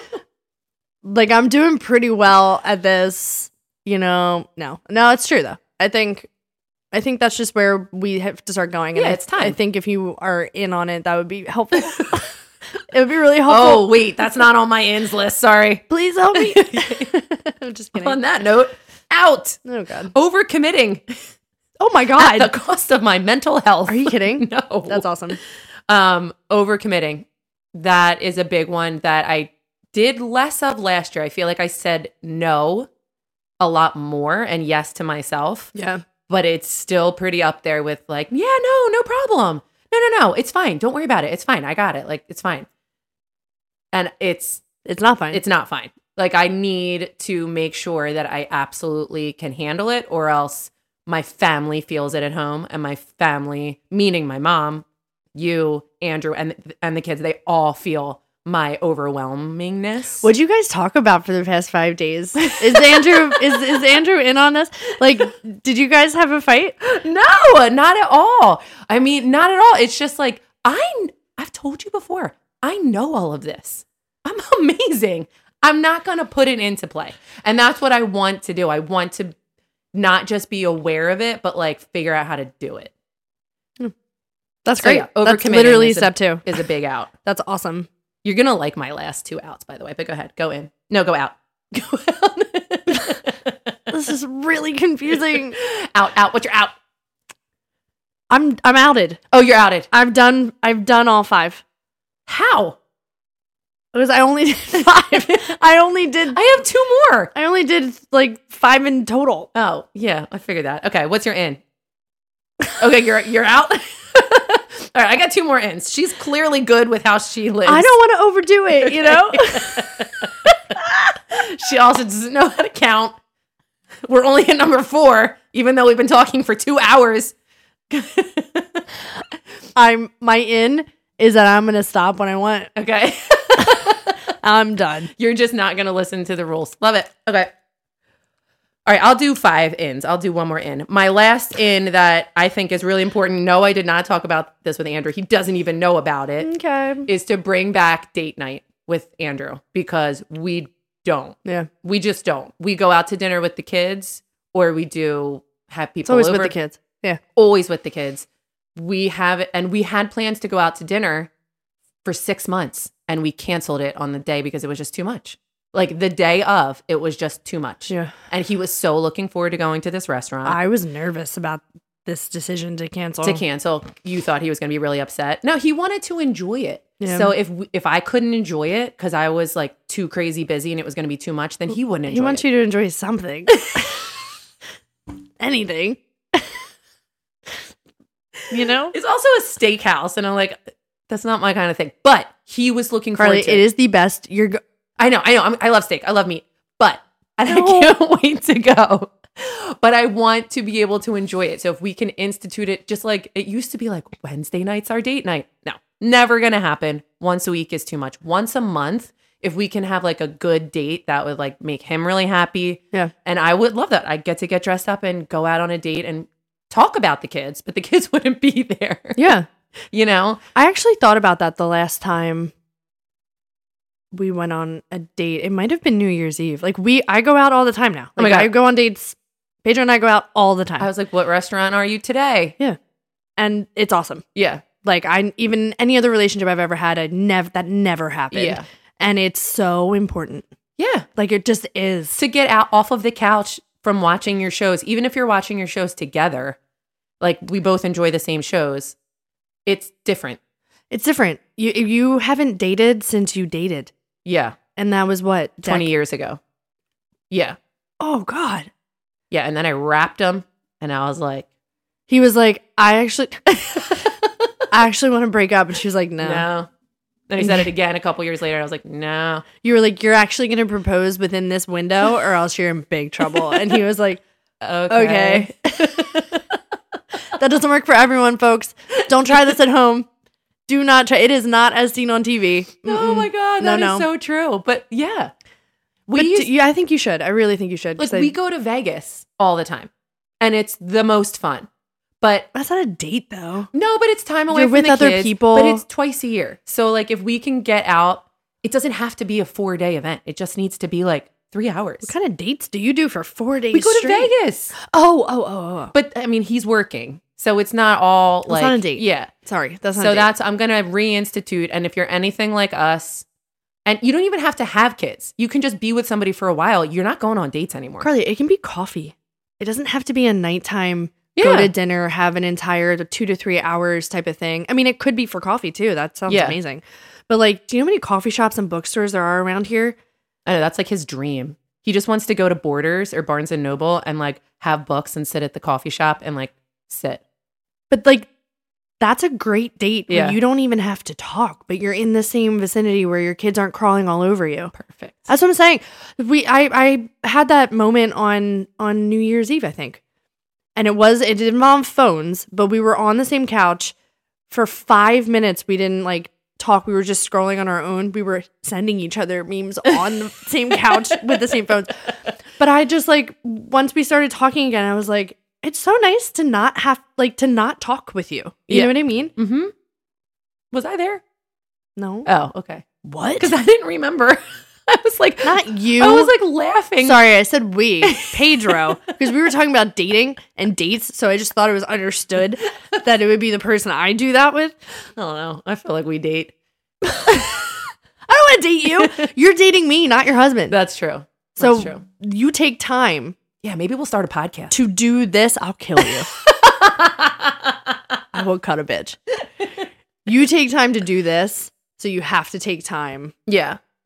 I'm doing pretty well at this, No, it's true though. I think that's just where we have to start going. And it's time. I think if you are in on it, that would be helpful. It would be really helpful. Oh, wait, that's not on my ins list. Sorry. Please help me. I'm just kidding. On that note, out. Oh God. Overcommitting. Oh my God. At the cost of my mental health. Are you kidding? No. That's awesome. Overcommitting. That is a big one that I did less of last year. I feel like I said no a lot more and yes to myself. Yeah. But it's still pretty up there with no problem. No, it's fine. Don't worry about it. It's fine. I got it. It's fine. And it's not fine. It's not fine. I need to make sure that I absolutely can handle it, or else my family feels it at home, and my family, meaning my mom, you, Andrew, and the kids, they all feel my overwhelmingness. What'd you guys talk about for the past 5 days? Is Andrew is Andrew in on this? Did you guys have a fight? No, not at all. I mean, not at all. It's just I've told you before, I know all of this. I'm amazing. I'm not going to put it into play. And that's what I want to do. I want to not just be aware of it, but figure out how to do it. That's great. Yeah, that's literally step 2. Is a big out. That's awesome. You're going to like my last 2 outs, by the way, but go ahead. Go in. No, go out. Go out. This is really confusing. Out. What's your out? I'm outed. Oh, you're outed. I've done all 5. How? Because I only did 5. I have 2 more. I only did like 5 in total. Oh, yeah. I figured that. Okay. What's your in? Okay. You're out. All right. I got 2 more ins. She's clearly good with how she lives. I don't want to overdo it, you know? She also doesn't know how to count. We're only at number 4, even though we've been talking for 2 hours. My in is that I'm going to stop when I want. Okay. I'm done. You're just not going to listen to the rules. Love it. Okay. All right. I'll do 5 ins. I'll do 1 more in. My last in that I think is really important. No, I did not talk about this with Andrew. He doesn't even know about it. Okay. Is to bring back date night with Andrew because we don't. Yeah. We just don't. We go out to dinner with the kids or we do have people It's always over. with the kids. Yeah. Always with the kids. We had plans to go out to dinner for 6 months and we canceled it on the day because it was just too much. Like the day of, it was just too much. Yeah. And he was so looking forward to going to this restaurant. I was nervous about this decision to cancel. You thought he was going to be really upset. No, he wanted to enjoy it. Yeah. So if I couldn't enjoy it because I was like too crazy busy and it was going to be too much, then he wouldn't enjoy it. He wants you to enjoy something. Anything. You know? It's also a steakhouse. And I'm like, that's not my kind of thing. But he was looking forward to it. It is the best. I know. I love steak. I love meat. But I can't wait to go. But I want to be able to enjoy it. So if we can institute it, just like it used to be like Wednesday night's our date night. No, never going to happen. Once a week is too much. Once a month, if we can have like a good date, that would like make him really happy. Yeah. And I would love that. I'd get to get dressed up and go out on a date and talk about the kids, but the kids wouldn't be there. Yeah. You know? I actually thought about that the last time we went on a date. It might have been New Year's Eve. Like I go out all the time now. Like oh my God. I go on dates. Pedro and I go out all the time. I was like, what restaurant are you today? Yeah. And it's awesome. Yeah. Like even any other relationship I've ever had, that never happened. Yeah. And it's so important. Yeah. Like it just is. To get out off of the couch from watching your shows, even if you're watching your shows together, like we both enjoy the same shows, it's different. It's different. You haven't dated since you dated. Yeah. And that was what? 20 years ago. Yeah. Oh, God. Yeah. And then I wrapped him and I was like. He was like, I actually want to break up. And she was like, no. Then he said it again a couple years later. And I was like, no. You were like, you're actually going to propose within this window or else you're in big trouble. And he was like, okay. That doesn't work for everyone, folks. Don't try this at home. Do not try. It is not as seen on TV. Oh my God. That is so true. But yeah. I think you should. I really think you should. Like we go to Vegas all the time and it's the most fun. But that's not a date though. No, but it's time away You're from with the other kids, people. But it's twice a year. So like if we can get out, it doesn't have to be a 4-day event. It just needs to be like 3 hours. What kind of dates do you do for 4 days? We go straight? to Vegas. Oh. But I mean, he's working. So it's not all like. It's not a date. Yeah. Sorry. That's not so a date. I'm going to reinstitute. And if you're anything like us, and you don't even have to have kids, you can just be with somebody for a while. You're not going on dates anymore. Carly, it can be coffee. It doesn't have to be a nighttime. Go to dinner, have an entire 2 to 3 hours type of thing. I mean, it could be for coffee too. That sounds amazing. But like, do you know how many coffee shops and bookstores there are around here? I know, that's like his dream. He just wants to go to Borders or Barnes and Noble and like have books and sit at the coffee shop and like sit. But like, that's a great date when you don't even have to talk, but you're in the same vicinity where your kids aren't crawling all over you. Perfect. That's what I'm saying. I had that moment on New Year's Eve, I think. And it involved phones, but we were on the same couch for 5 minutes. We didn't like talk. We were just scrolling on our own. We were sending each other memes on the same couch with the same phones. But I just like, once we started talking again, I was like, it's so nice to not have to not talk with you. You know what I mean? Mm-hmm. Was I there? No. Oh, okay. What? Because I didn't remember. I was like, not you. I was like laughing. Sorry, I said we. Pedro. Because we were talking about dating and dates. So I just thought it was understood that it would be the person I do that with. I don't know. I feel like we date. I don't want to date you. You're dating me, not your husband. That's true. So you take time. Yeah, maybe we'll start a podcast. To do this, I'll kill you. I will cut a bitch. You take time to do this, so you have to take time. Yeah.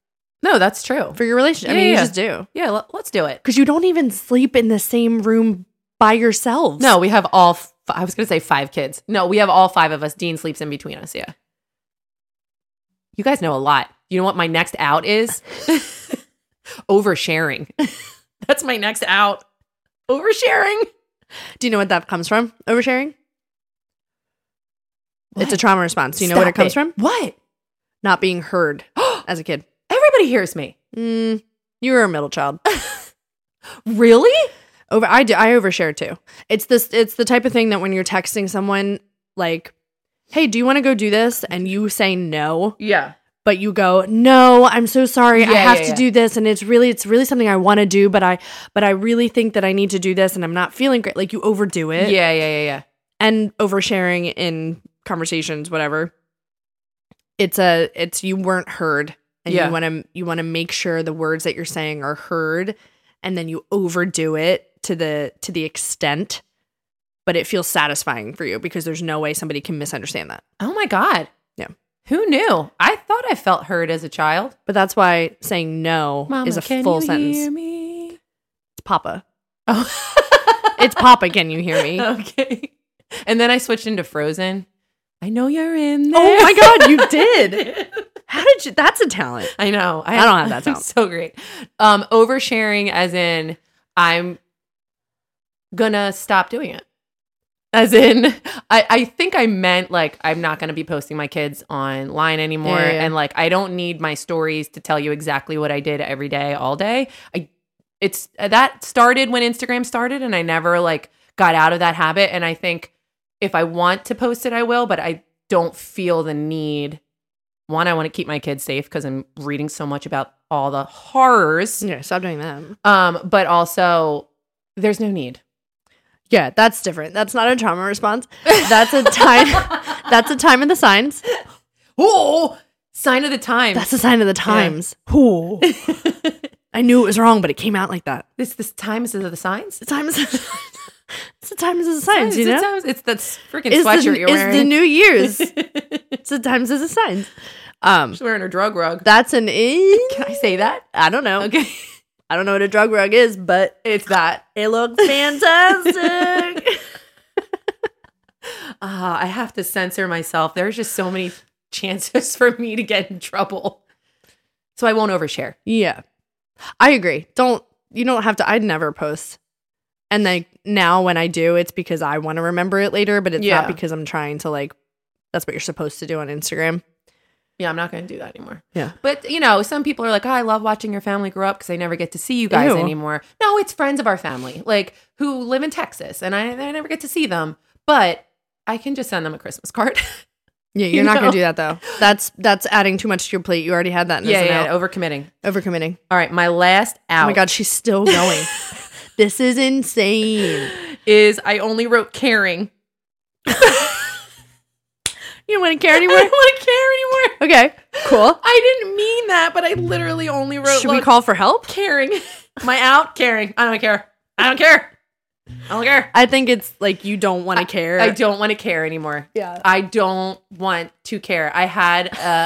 No, that's true. For your relationship. I mean, you just do. Yeah, let's do it. Because you don't even sleep in the same room by yourselves. No, we have all, I was going to say 5 kids. No, we have all 5 of us. Dean sleeps in between us, yeah. You guys know a lot. You know what my next out is? Oversharing. That's my next out. Oversharing. Do you know what that comes from? Oversharing? What? It's a trauma response. Do you know what it comes from? What? Not being heard as a kid. Everybody hears me. You were a middle child. Really? I overshare too. It's the type of thing that when you're texting someone like, hey, do you want to go do this? And you say no. Yeah. But you go, no, I'm so sorry. I have to do this. And it's really something I want to do, but I really think that I need to do this and I'm not feeling great. Like you overdo it. Yeah. And oversharing in conversations, whatever. It's you weren't heard. And you want to make sure the words that you're saying are heard, and then you overdo it to the extent, but it feels satisfying for you because there's no way somebody can misunderstand that. Oh my God. Yeah. Who knew? I thought I felt heard as a child. But that's why saying no Mama, is a can full you sentence. Hear me? It's Papa. Oh. It's Papa, can you hear me? Okay. And then I switched into Frozen. I know you're in there. Oh my God, you did. How did you? That's a talent. I know. I don't have that talent. So great. Oversharing as in I'm gonna stop doing it. As in, I think I meant like I'm not gonna be posting my kids online anymore. Yeah. And like I don't need my stories to tell you exactly what I did every day, all day. It's that started when Instagram started, and I never like got out of that habit. And I think if I want to post it, I will, but I don't feel the need. One, I want to keep my kids safe because I'm reading so much about all the horrors. Yeah, stop doing that. But also, there's no need. Yeah, that's different. That's not a trauma response. That's a time. That's a time of the signs. Oh, sign of the times. That's a sign of the times. Yeah. Oh. I knew it was wrong, but it came out like that. This time is of the signs. The time is. It's the times of the signs. You know, it's that freaking sweatshirt you're wearing. It's the New Year's. It's the times of the signs. She's wearing her drug rug. That's an. Can I say that? I don't know. Okay. I don't know what a drug rug is, but it's that. It looks fantastic. I have to censor myself. There's just so many chances for me to get in trouble. So I won't overshare. Yeah. I agree. You don't have to. I'd never post. And then now when I do, it's because I want to remember it later, but it's not because I'm trying to like, that's what you're supposed to do on Instagram. Yeah, I'm not going to do that anymore. Yeah. But, some people are like, I love watching your family grow up because I never get to see you guys anymore. No, it's friends of our family, like who live in Texas, and I never get to see them. But I can just send them a Christmas card. Yeah, you're not going to do that though. That's adding too much to your plate. You already had that. Overcommitting. All right, my last out. Oh my God, she's still going. This is insane. Is I only wrote caring. You don't want to care anymore? I don't want to care anymore. Okay, cool. I didn't mean that, but I literally only wrote. Should we call for help? Caring. My out, caring. I don't care. I don't care. I think it's like you don't want to care. I don't want to care anymore. Yeah. I don't want to care. I had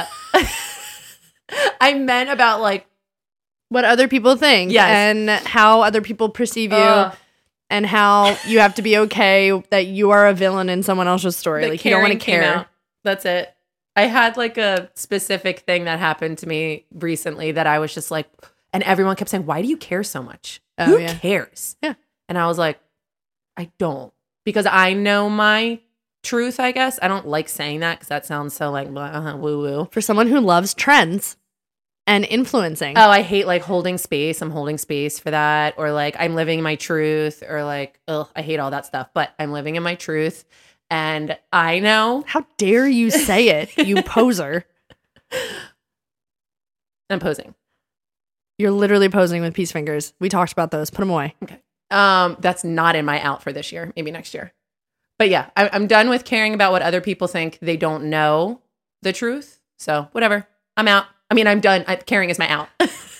I meant about like what other people think. Yes. And how other people perceive you. And how you have to be okay that you are a villain in someone else's story. Like you don't want to care. That's it. I had like a specific thing that happened to me recently that I was just like, and everyone kept saying, why do you care so much? Who cares? Yeah. And I was like, I don't. Because I know my truth, I guess. I don't like saying that because that sounds so like woo-woo. For someone who loves trends and influencing. Oh, I hate like holding space. I'm holding space for that. Or like I'm living my truth. Or like, I hate all that stuff. But I'm living in my truth. And I know. How dare you say it, you poser. I'm posing. You're literally posing with peace fingers. We talked about those. Put them away. Okay. That's not in my out for this year. Maybe next year. But yeah, I'm done with caring about what other people think. They don't know the truth. So whatever. I'm out. I mean, I'm done. Caring is my out.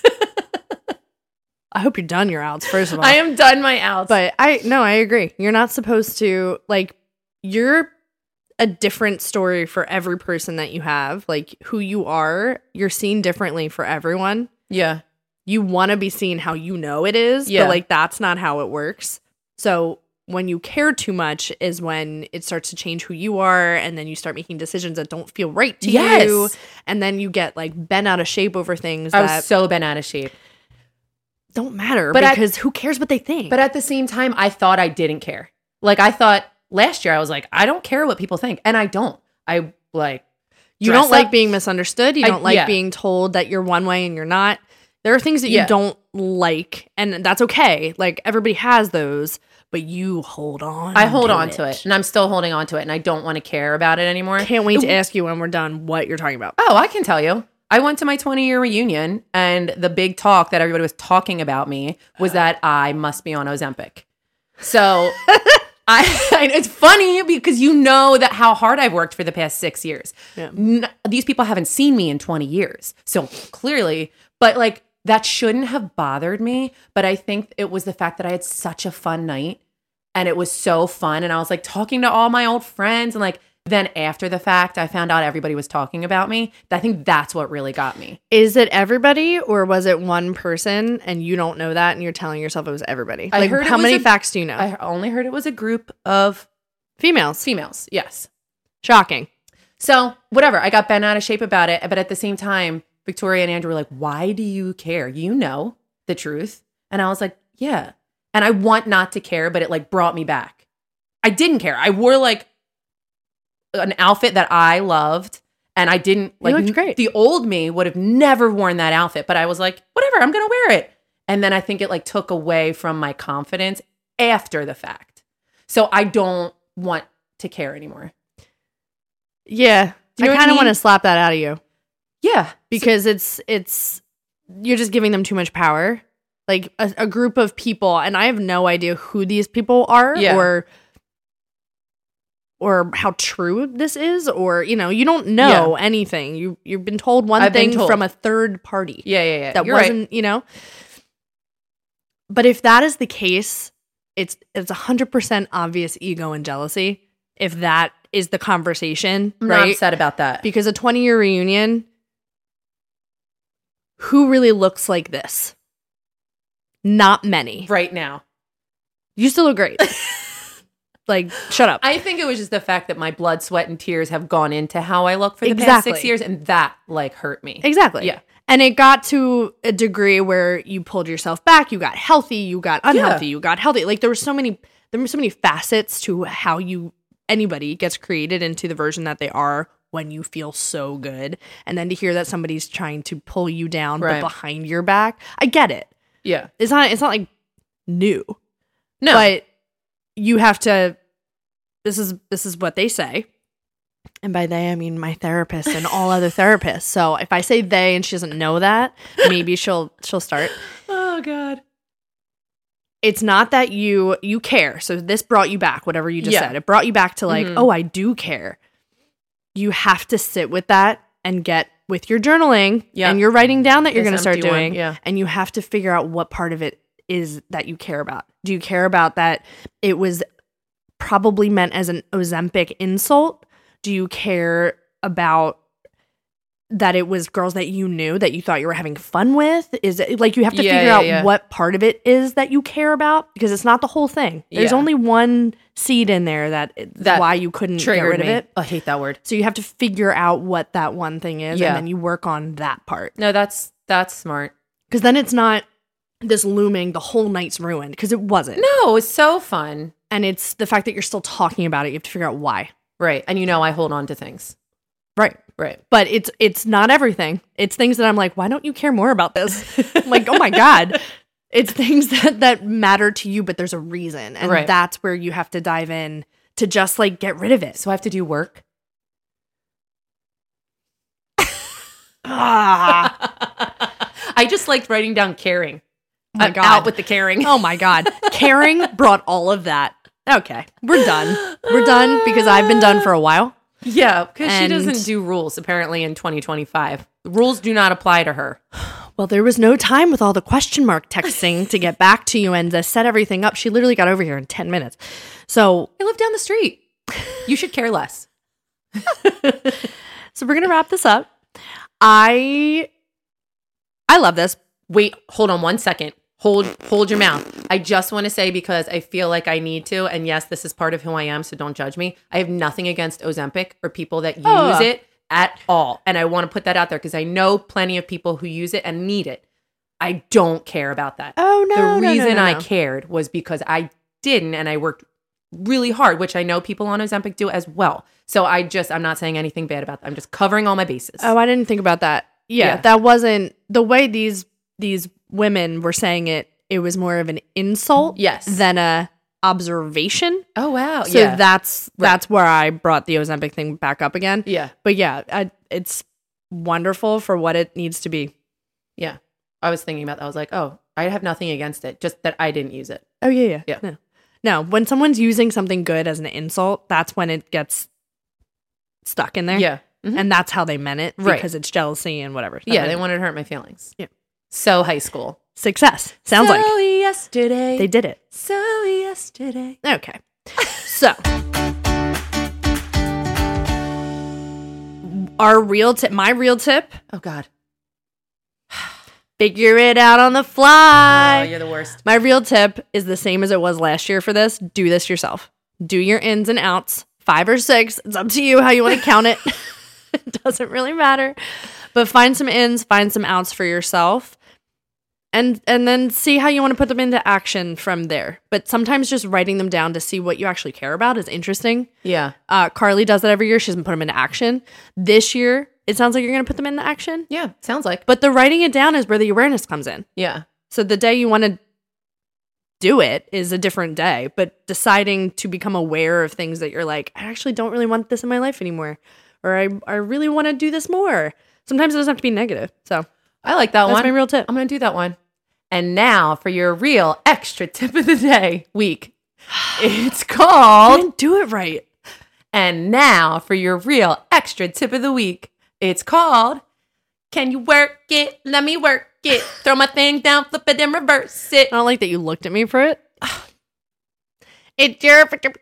I hope you're done your outs, first of all. I am done my outs. But I agree. You're not supposed to, like, you're a different story for every person that you have. Like, who you are, you're seen differently for everyone. Yeah. You want to be seen how you know it is, but like that's not how it works. So when you care too much is when it starts to change who you are, and then you start making decisions that don't feel right to you, and then you get like bent out of shape over things I was so bent out of shape. Don't matter, because who cares what they think? But at the same time, I thought I didn't care. Like I thought last year I was like, I don't care what people think, and I don't. I like you don't like being misunderstood. You don't like being told that you're one way and you're not. There are things that you don't like, and that's okay. Like everybody has those. But you hold on. I hold on to it. And I'm still holding on to it. And I don't want to care about it anymore. Can't wait to ask you when we're done what you're talking about. Oh, I can tell you. I went to my 20-year reunion. And the big talk that everybody was talking about me was that I must be on Ozempic. So it's funny because you know that how hard I've worked for the past 6 years. Yeah. These people haven't seen me in 20 years. So clearly, but like, that shouldn't have bothered me, but I think it was the fact that I had such a fun night and it was so fun. And I was like talking to all my old friends, and like then after the fact, I found out everybody was talking about me. I think that's what really got me. Is it everybody, or was it one person and you don't know that and you're telling yourself it was everybody? Like, how many facts do you know? I only heard it was a group of females. Females, yes. Shocking. So whatever, I got bent out of shape about it, but at the same time, Victoria and Andrew were like, why do you care? You know the truth. And I was like, yeah. And I want not to care, but it like brought me back. I didn't care. I wore like an outfit that I loved, and I didn't like. You looked great. The old me would have never worn that outfit, but I was like, whatever, I'm going to wear it. And then I think it like took away from my confidence after the fact. So I don't want to care anymore. Yeah. I kind of want to slap that out of you. Yeah. Because it's you're just giving them too much power. Like a group of people, and I have no idea who these people are or how true this is, or you don't know anything. You've been told one thing from a third party. Yeah. That wasn't, But if that is the case, it's 100% obvious ego and jealousy. If that is the conversation, I'm right? not upset about that. Because a 20-year reunion, who really looks like this? Not many. Right now. You still look great. Like, shut up. I think it was just the fact that my blood, sweat, and tears have gone into how I look for the past 6 years, and that, like, hurt me. Exactly. Yeah. And it got to a degree where you pulled yourself back, you got healthy, you got unhealthy, you got healthy. Like, there were so many facets to how anybody gets created into the version that they are when you feel so good. And then to hear that somebody's trying to pull you down, but behind your back, I get it. Yeah. It's not like new. No. But you have to, this is what they say. And by they, I mean my therapist and all other therapists. So if I say they and she doesn't know that, maybe she'll start. Oh God. It's not that you care. So this brought you back, whatever you just said. It brought you back to like, oh, I do care. You have to sit with that and get with your journaling and you're writing down that you're going to start doing. And you have to figure out what part of it is that you care about. Do you care about that it was probably meant as an Ozempic insult? Do you care about that it was girls that you knew that you thought you were having fun with? Is it like you have to figure out what part of it is that you care about? Because it's not the whole thing. There's only one seed in there that's why you couldn't get rid of it. I hate that word. So you have to figure out what that one thing is and then you work on that part. No, that's smart. Because then it's not this looming, the whole night's ruined, because it wasn't. No, it's so fun. And it's the fact that you're still talking about it. You have to figure out why. Right. And I hold on to things. Right. But it's not everything. It's things that I'm like, why don't you care more about this? I'm like, oh my God. It's things that matter to you, but there's a reason. And that's where you have to dive in to just like get rid of it. So I have to do work. I just liked writing down caring. Oh my God. Out with the caring. Oh my God. Caring brought all of that. Okay. We're done. We're done because I've been done for a while. Yeah, because she doesn't do rules apparently in 2025. The rules do not apply to her. Well, there was no time with all the question mark texting to get back to you and to set everything up. She literally got over here in 10 minutes. So I live down the street. You should care less. So we're going to wrap this up. I I love this. Wait, hold on 1 second. Hold your mouth. I just want to say, because I feel like I need to, and yes, this is part of who I am, so don't judge me. I have nothing against Ozempic or people that use it at all. And I want to put that out there because I know plenty of people who use it and need it. I don't care about that. Oh, no. The reason I cared was because I didn't, and I worked really hard, which I know people on Ozempic do as well. So I'm not saying anything bad about that. I'm just covering all my bases. Oh, I didn't think about that. Yeah. That wasn't the way these women were saying it. It was more of an insult than a observation. Oh, wow. So that's where I brought the Ozempic thing back up again. Yeah. But yeah, it's wonderful for what it needs to be. Yeah. I was thinking about that. I was like, oh, I have nothing against it, just that I didn't use it. Oh, yeah. No, when someone's using something good as an insult, that's when it gets stuck in there. Yeah. Mm-hmm. And that's how they meant it, because it's jealousy and whatever. Yeah, they wanted to hurt my feelings. Yeah. So high school. Success. Sounds like. So yesterday. They did it. So yesterday. Okay. So. My real tip. Oh, God. Figure it out on the fly. Oh, you're the worst. My real tip is the same as it was last year for this. Do this yourself. Do your ins and outs. 5 or 6. It's up to you how you want to count it. It doesn't really matter. But find some ins, find some outs for yourself. And then see how you want to put them into action from there. But sometimes just writing them down to see what you actually care about is interesting. Yeah. Carly does that every year. She doesn't put them into action. This year, it sounds like you're going to put them into action. Yeah, sounds like. But the writing it down is where the awareness comes in. Yeah. So the day you want to do it is a different day. But deciding to become aware of things that you're like, I actually don't really want this in my life anymore. Or I really want to do this more. Sometimes it doesn't have to be negative. So I like that one. That's my real tip. I'm going to do that one. And now for your real extra tip of the day week. It's called... I didn't do it right. And now for your real extra tip of the week. It's called, can you work it? Let me work it. Throw my thing down, flip it, and reverse it. I don't like that you looked at me for it. It's your...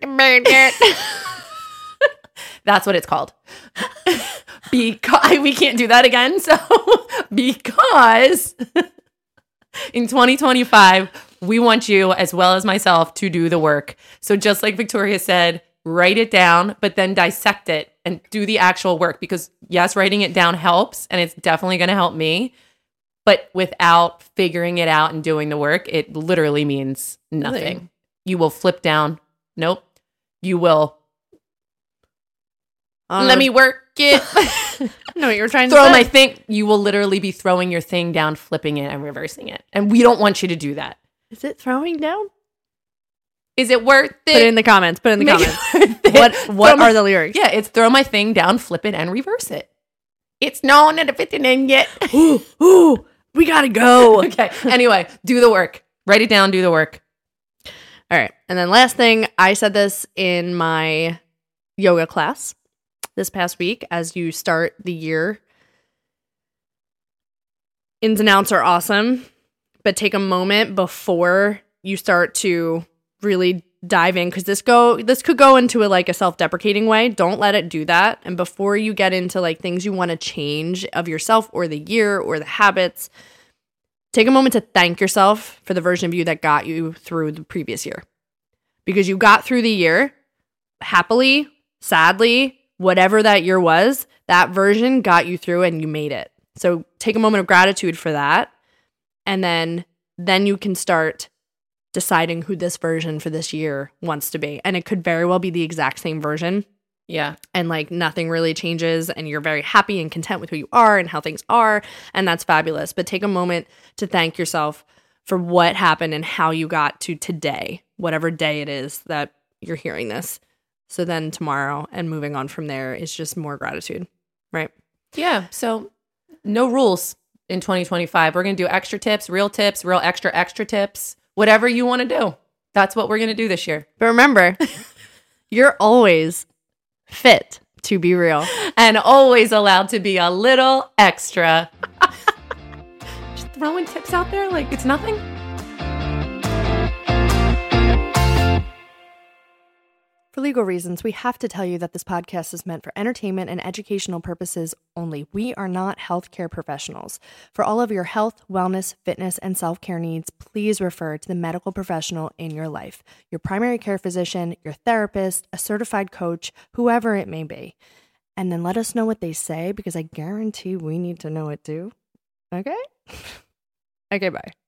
That's what it's called. Because we can't do that again. So because in 2025, we want you, as well as myself, to do the work. So just like Victoria said, write it down, but then dissect it and do the actual work. Because yes, writing it down helps, and it's definitely going to help me. But without figuring it out and doing the work, it literally means nothing. Really? You will flip down. Nope. You will... Let me work it. No, what you were trying to throw say. my thing. You will literally be throwing your thing down, flipping it, and reversing it. And we don't want you to do that. Is it throwing down? Is it worth it? Put it in the comments. What are the lyrics? Yeah, it's throw my thing down, flip it, and reverse it. It's known that if it's in yet. Ooh, we gotta go. Okay. Anyway, do the work. Write it down. Do the work. All right. And then last thing, I said this in my yoga class this past week as you start the year. Ins and outs are awesome, but take a moment before you start to really dive in, because this could go into a self-deprecating way. Don't let it do that. And before you get into things you want to change of yourself or the year or the habits, take a moment to thank yourself for the version of you that got you through the previous year, because you got through the year happily, sadly, whatever that year was, that version got you through and you made it. So take a moment of gratitude for that. And then you can start deciding who this version for this year wants to be. And it could very well be the exact same version. Yeah. And nothing really changes and you're very happy and content with who you are and how things are. And that's fabulous. But take a moment to thank yourself for what happened and how you got to today, whatever day it is that you're hearing this. So then tomorrow and moving on from there is just more gratitude, right? Yeah. So no rules in 2025. We're going to do extra tips, real extra tips, whatever you want to do. That's what we're going to do this year. But remember, you're always fit to be real. And always allowed to be a little extra. Just throwing tips out there like it's nothing. For legal reasons, we have to tell you that this podcast is meant for entertainment and educational purposes only. We are not healthcare professionals. For all of your health, wellness, fitness, and self-care needs, please refer to the medical professional in your life, your primary care physician, your therapist, a certified coach, whoever it may be. And then let us know what they say, because I guarantee we need to know it too. Okay? Okay, bye.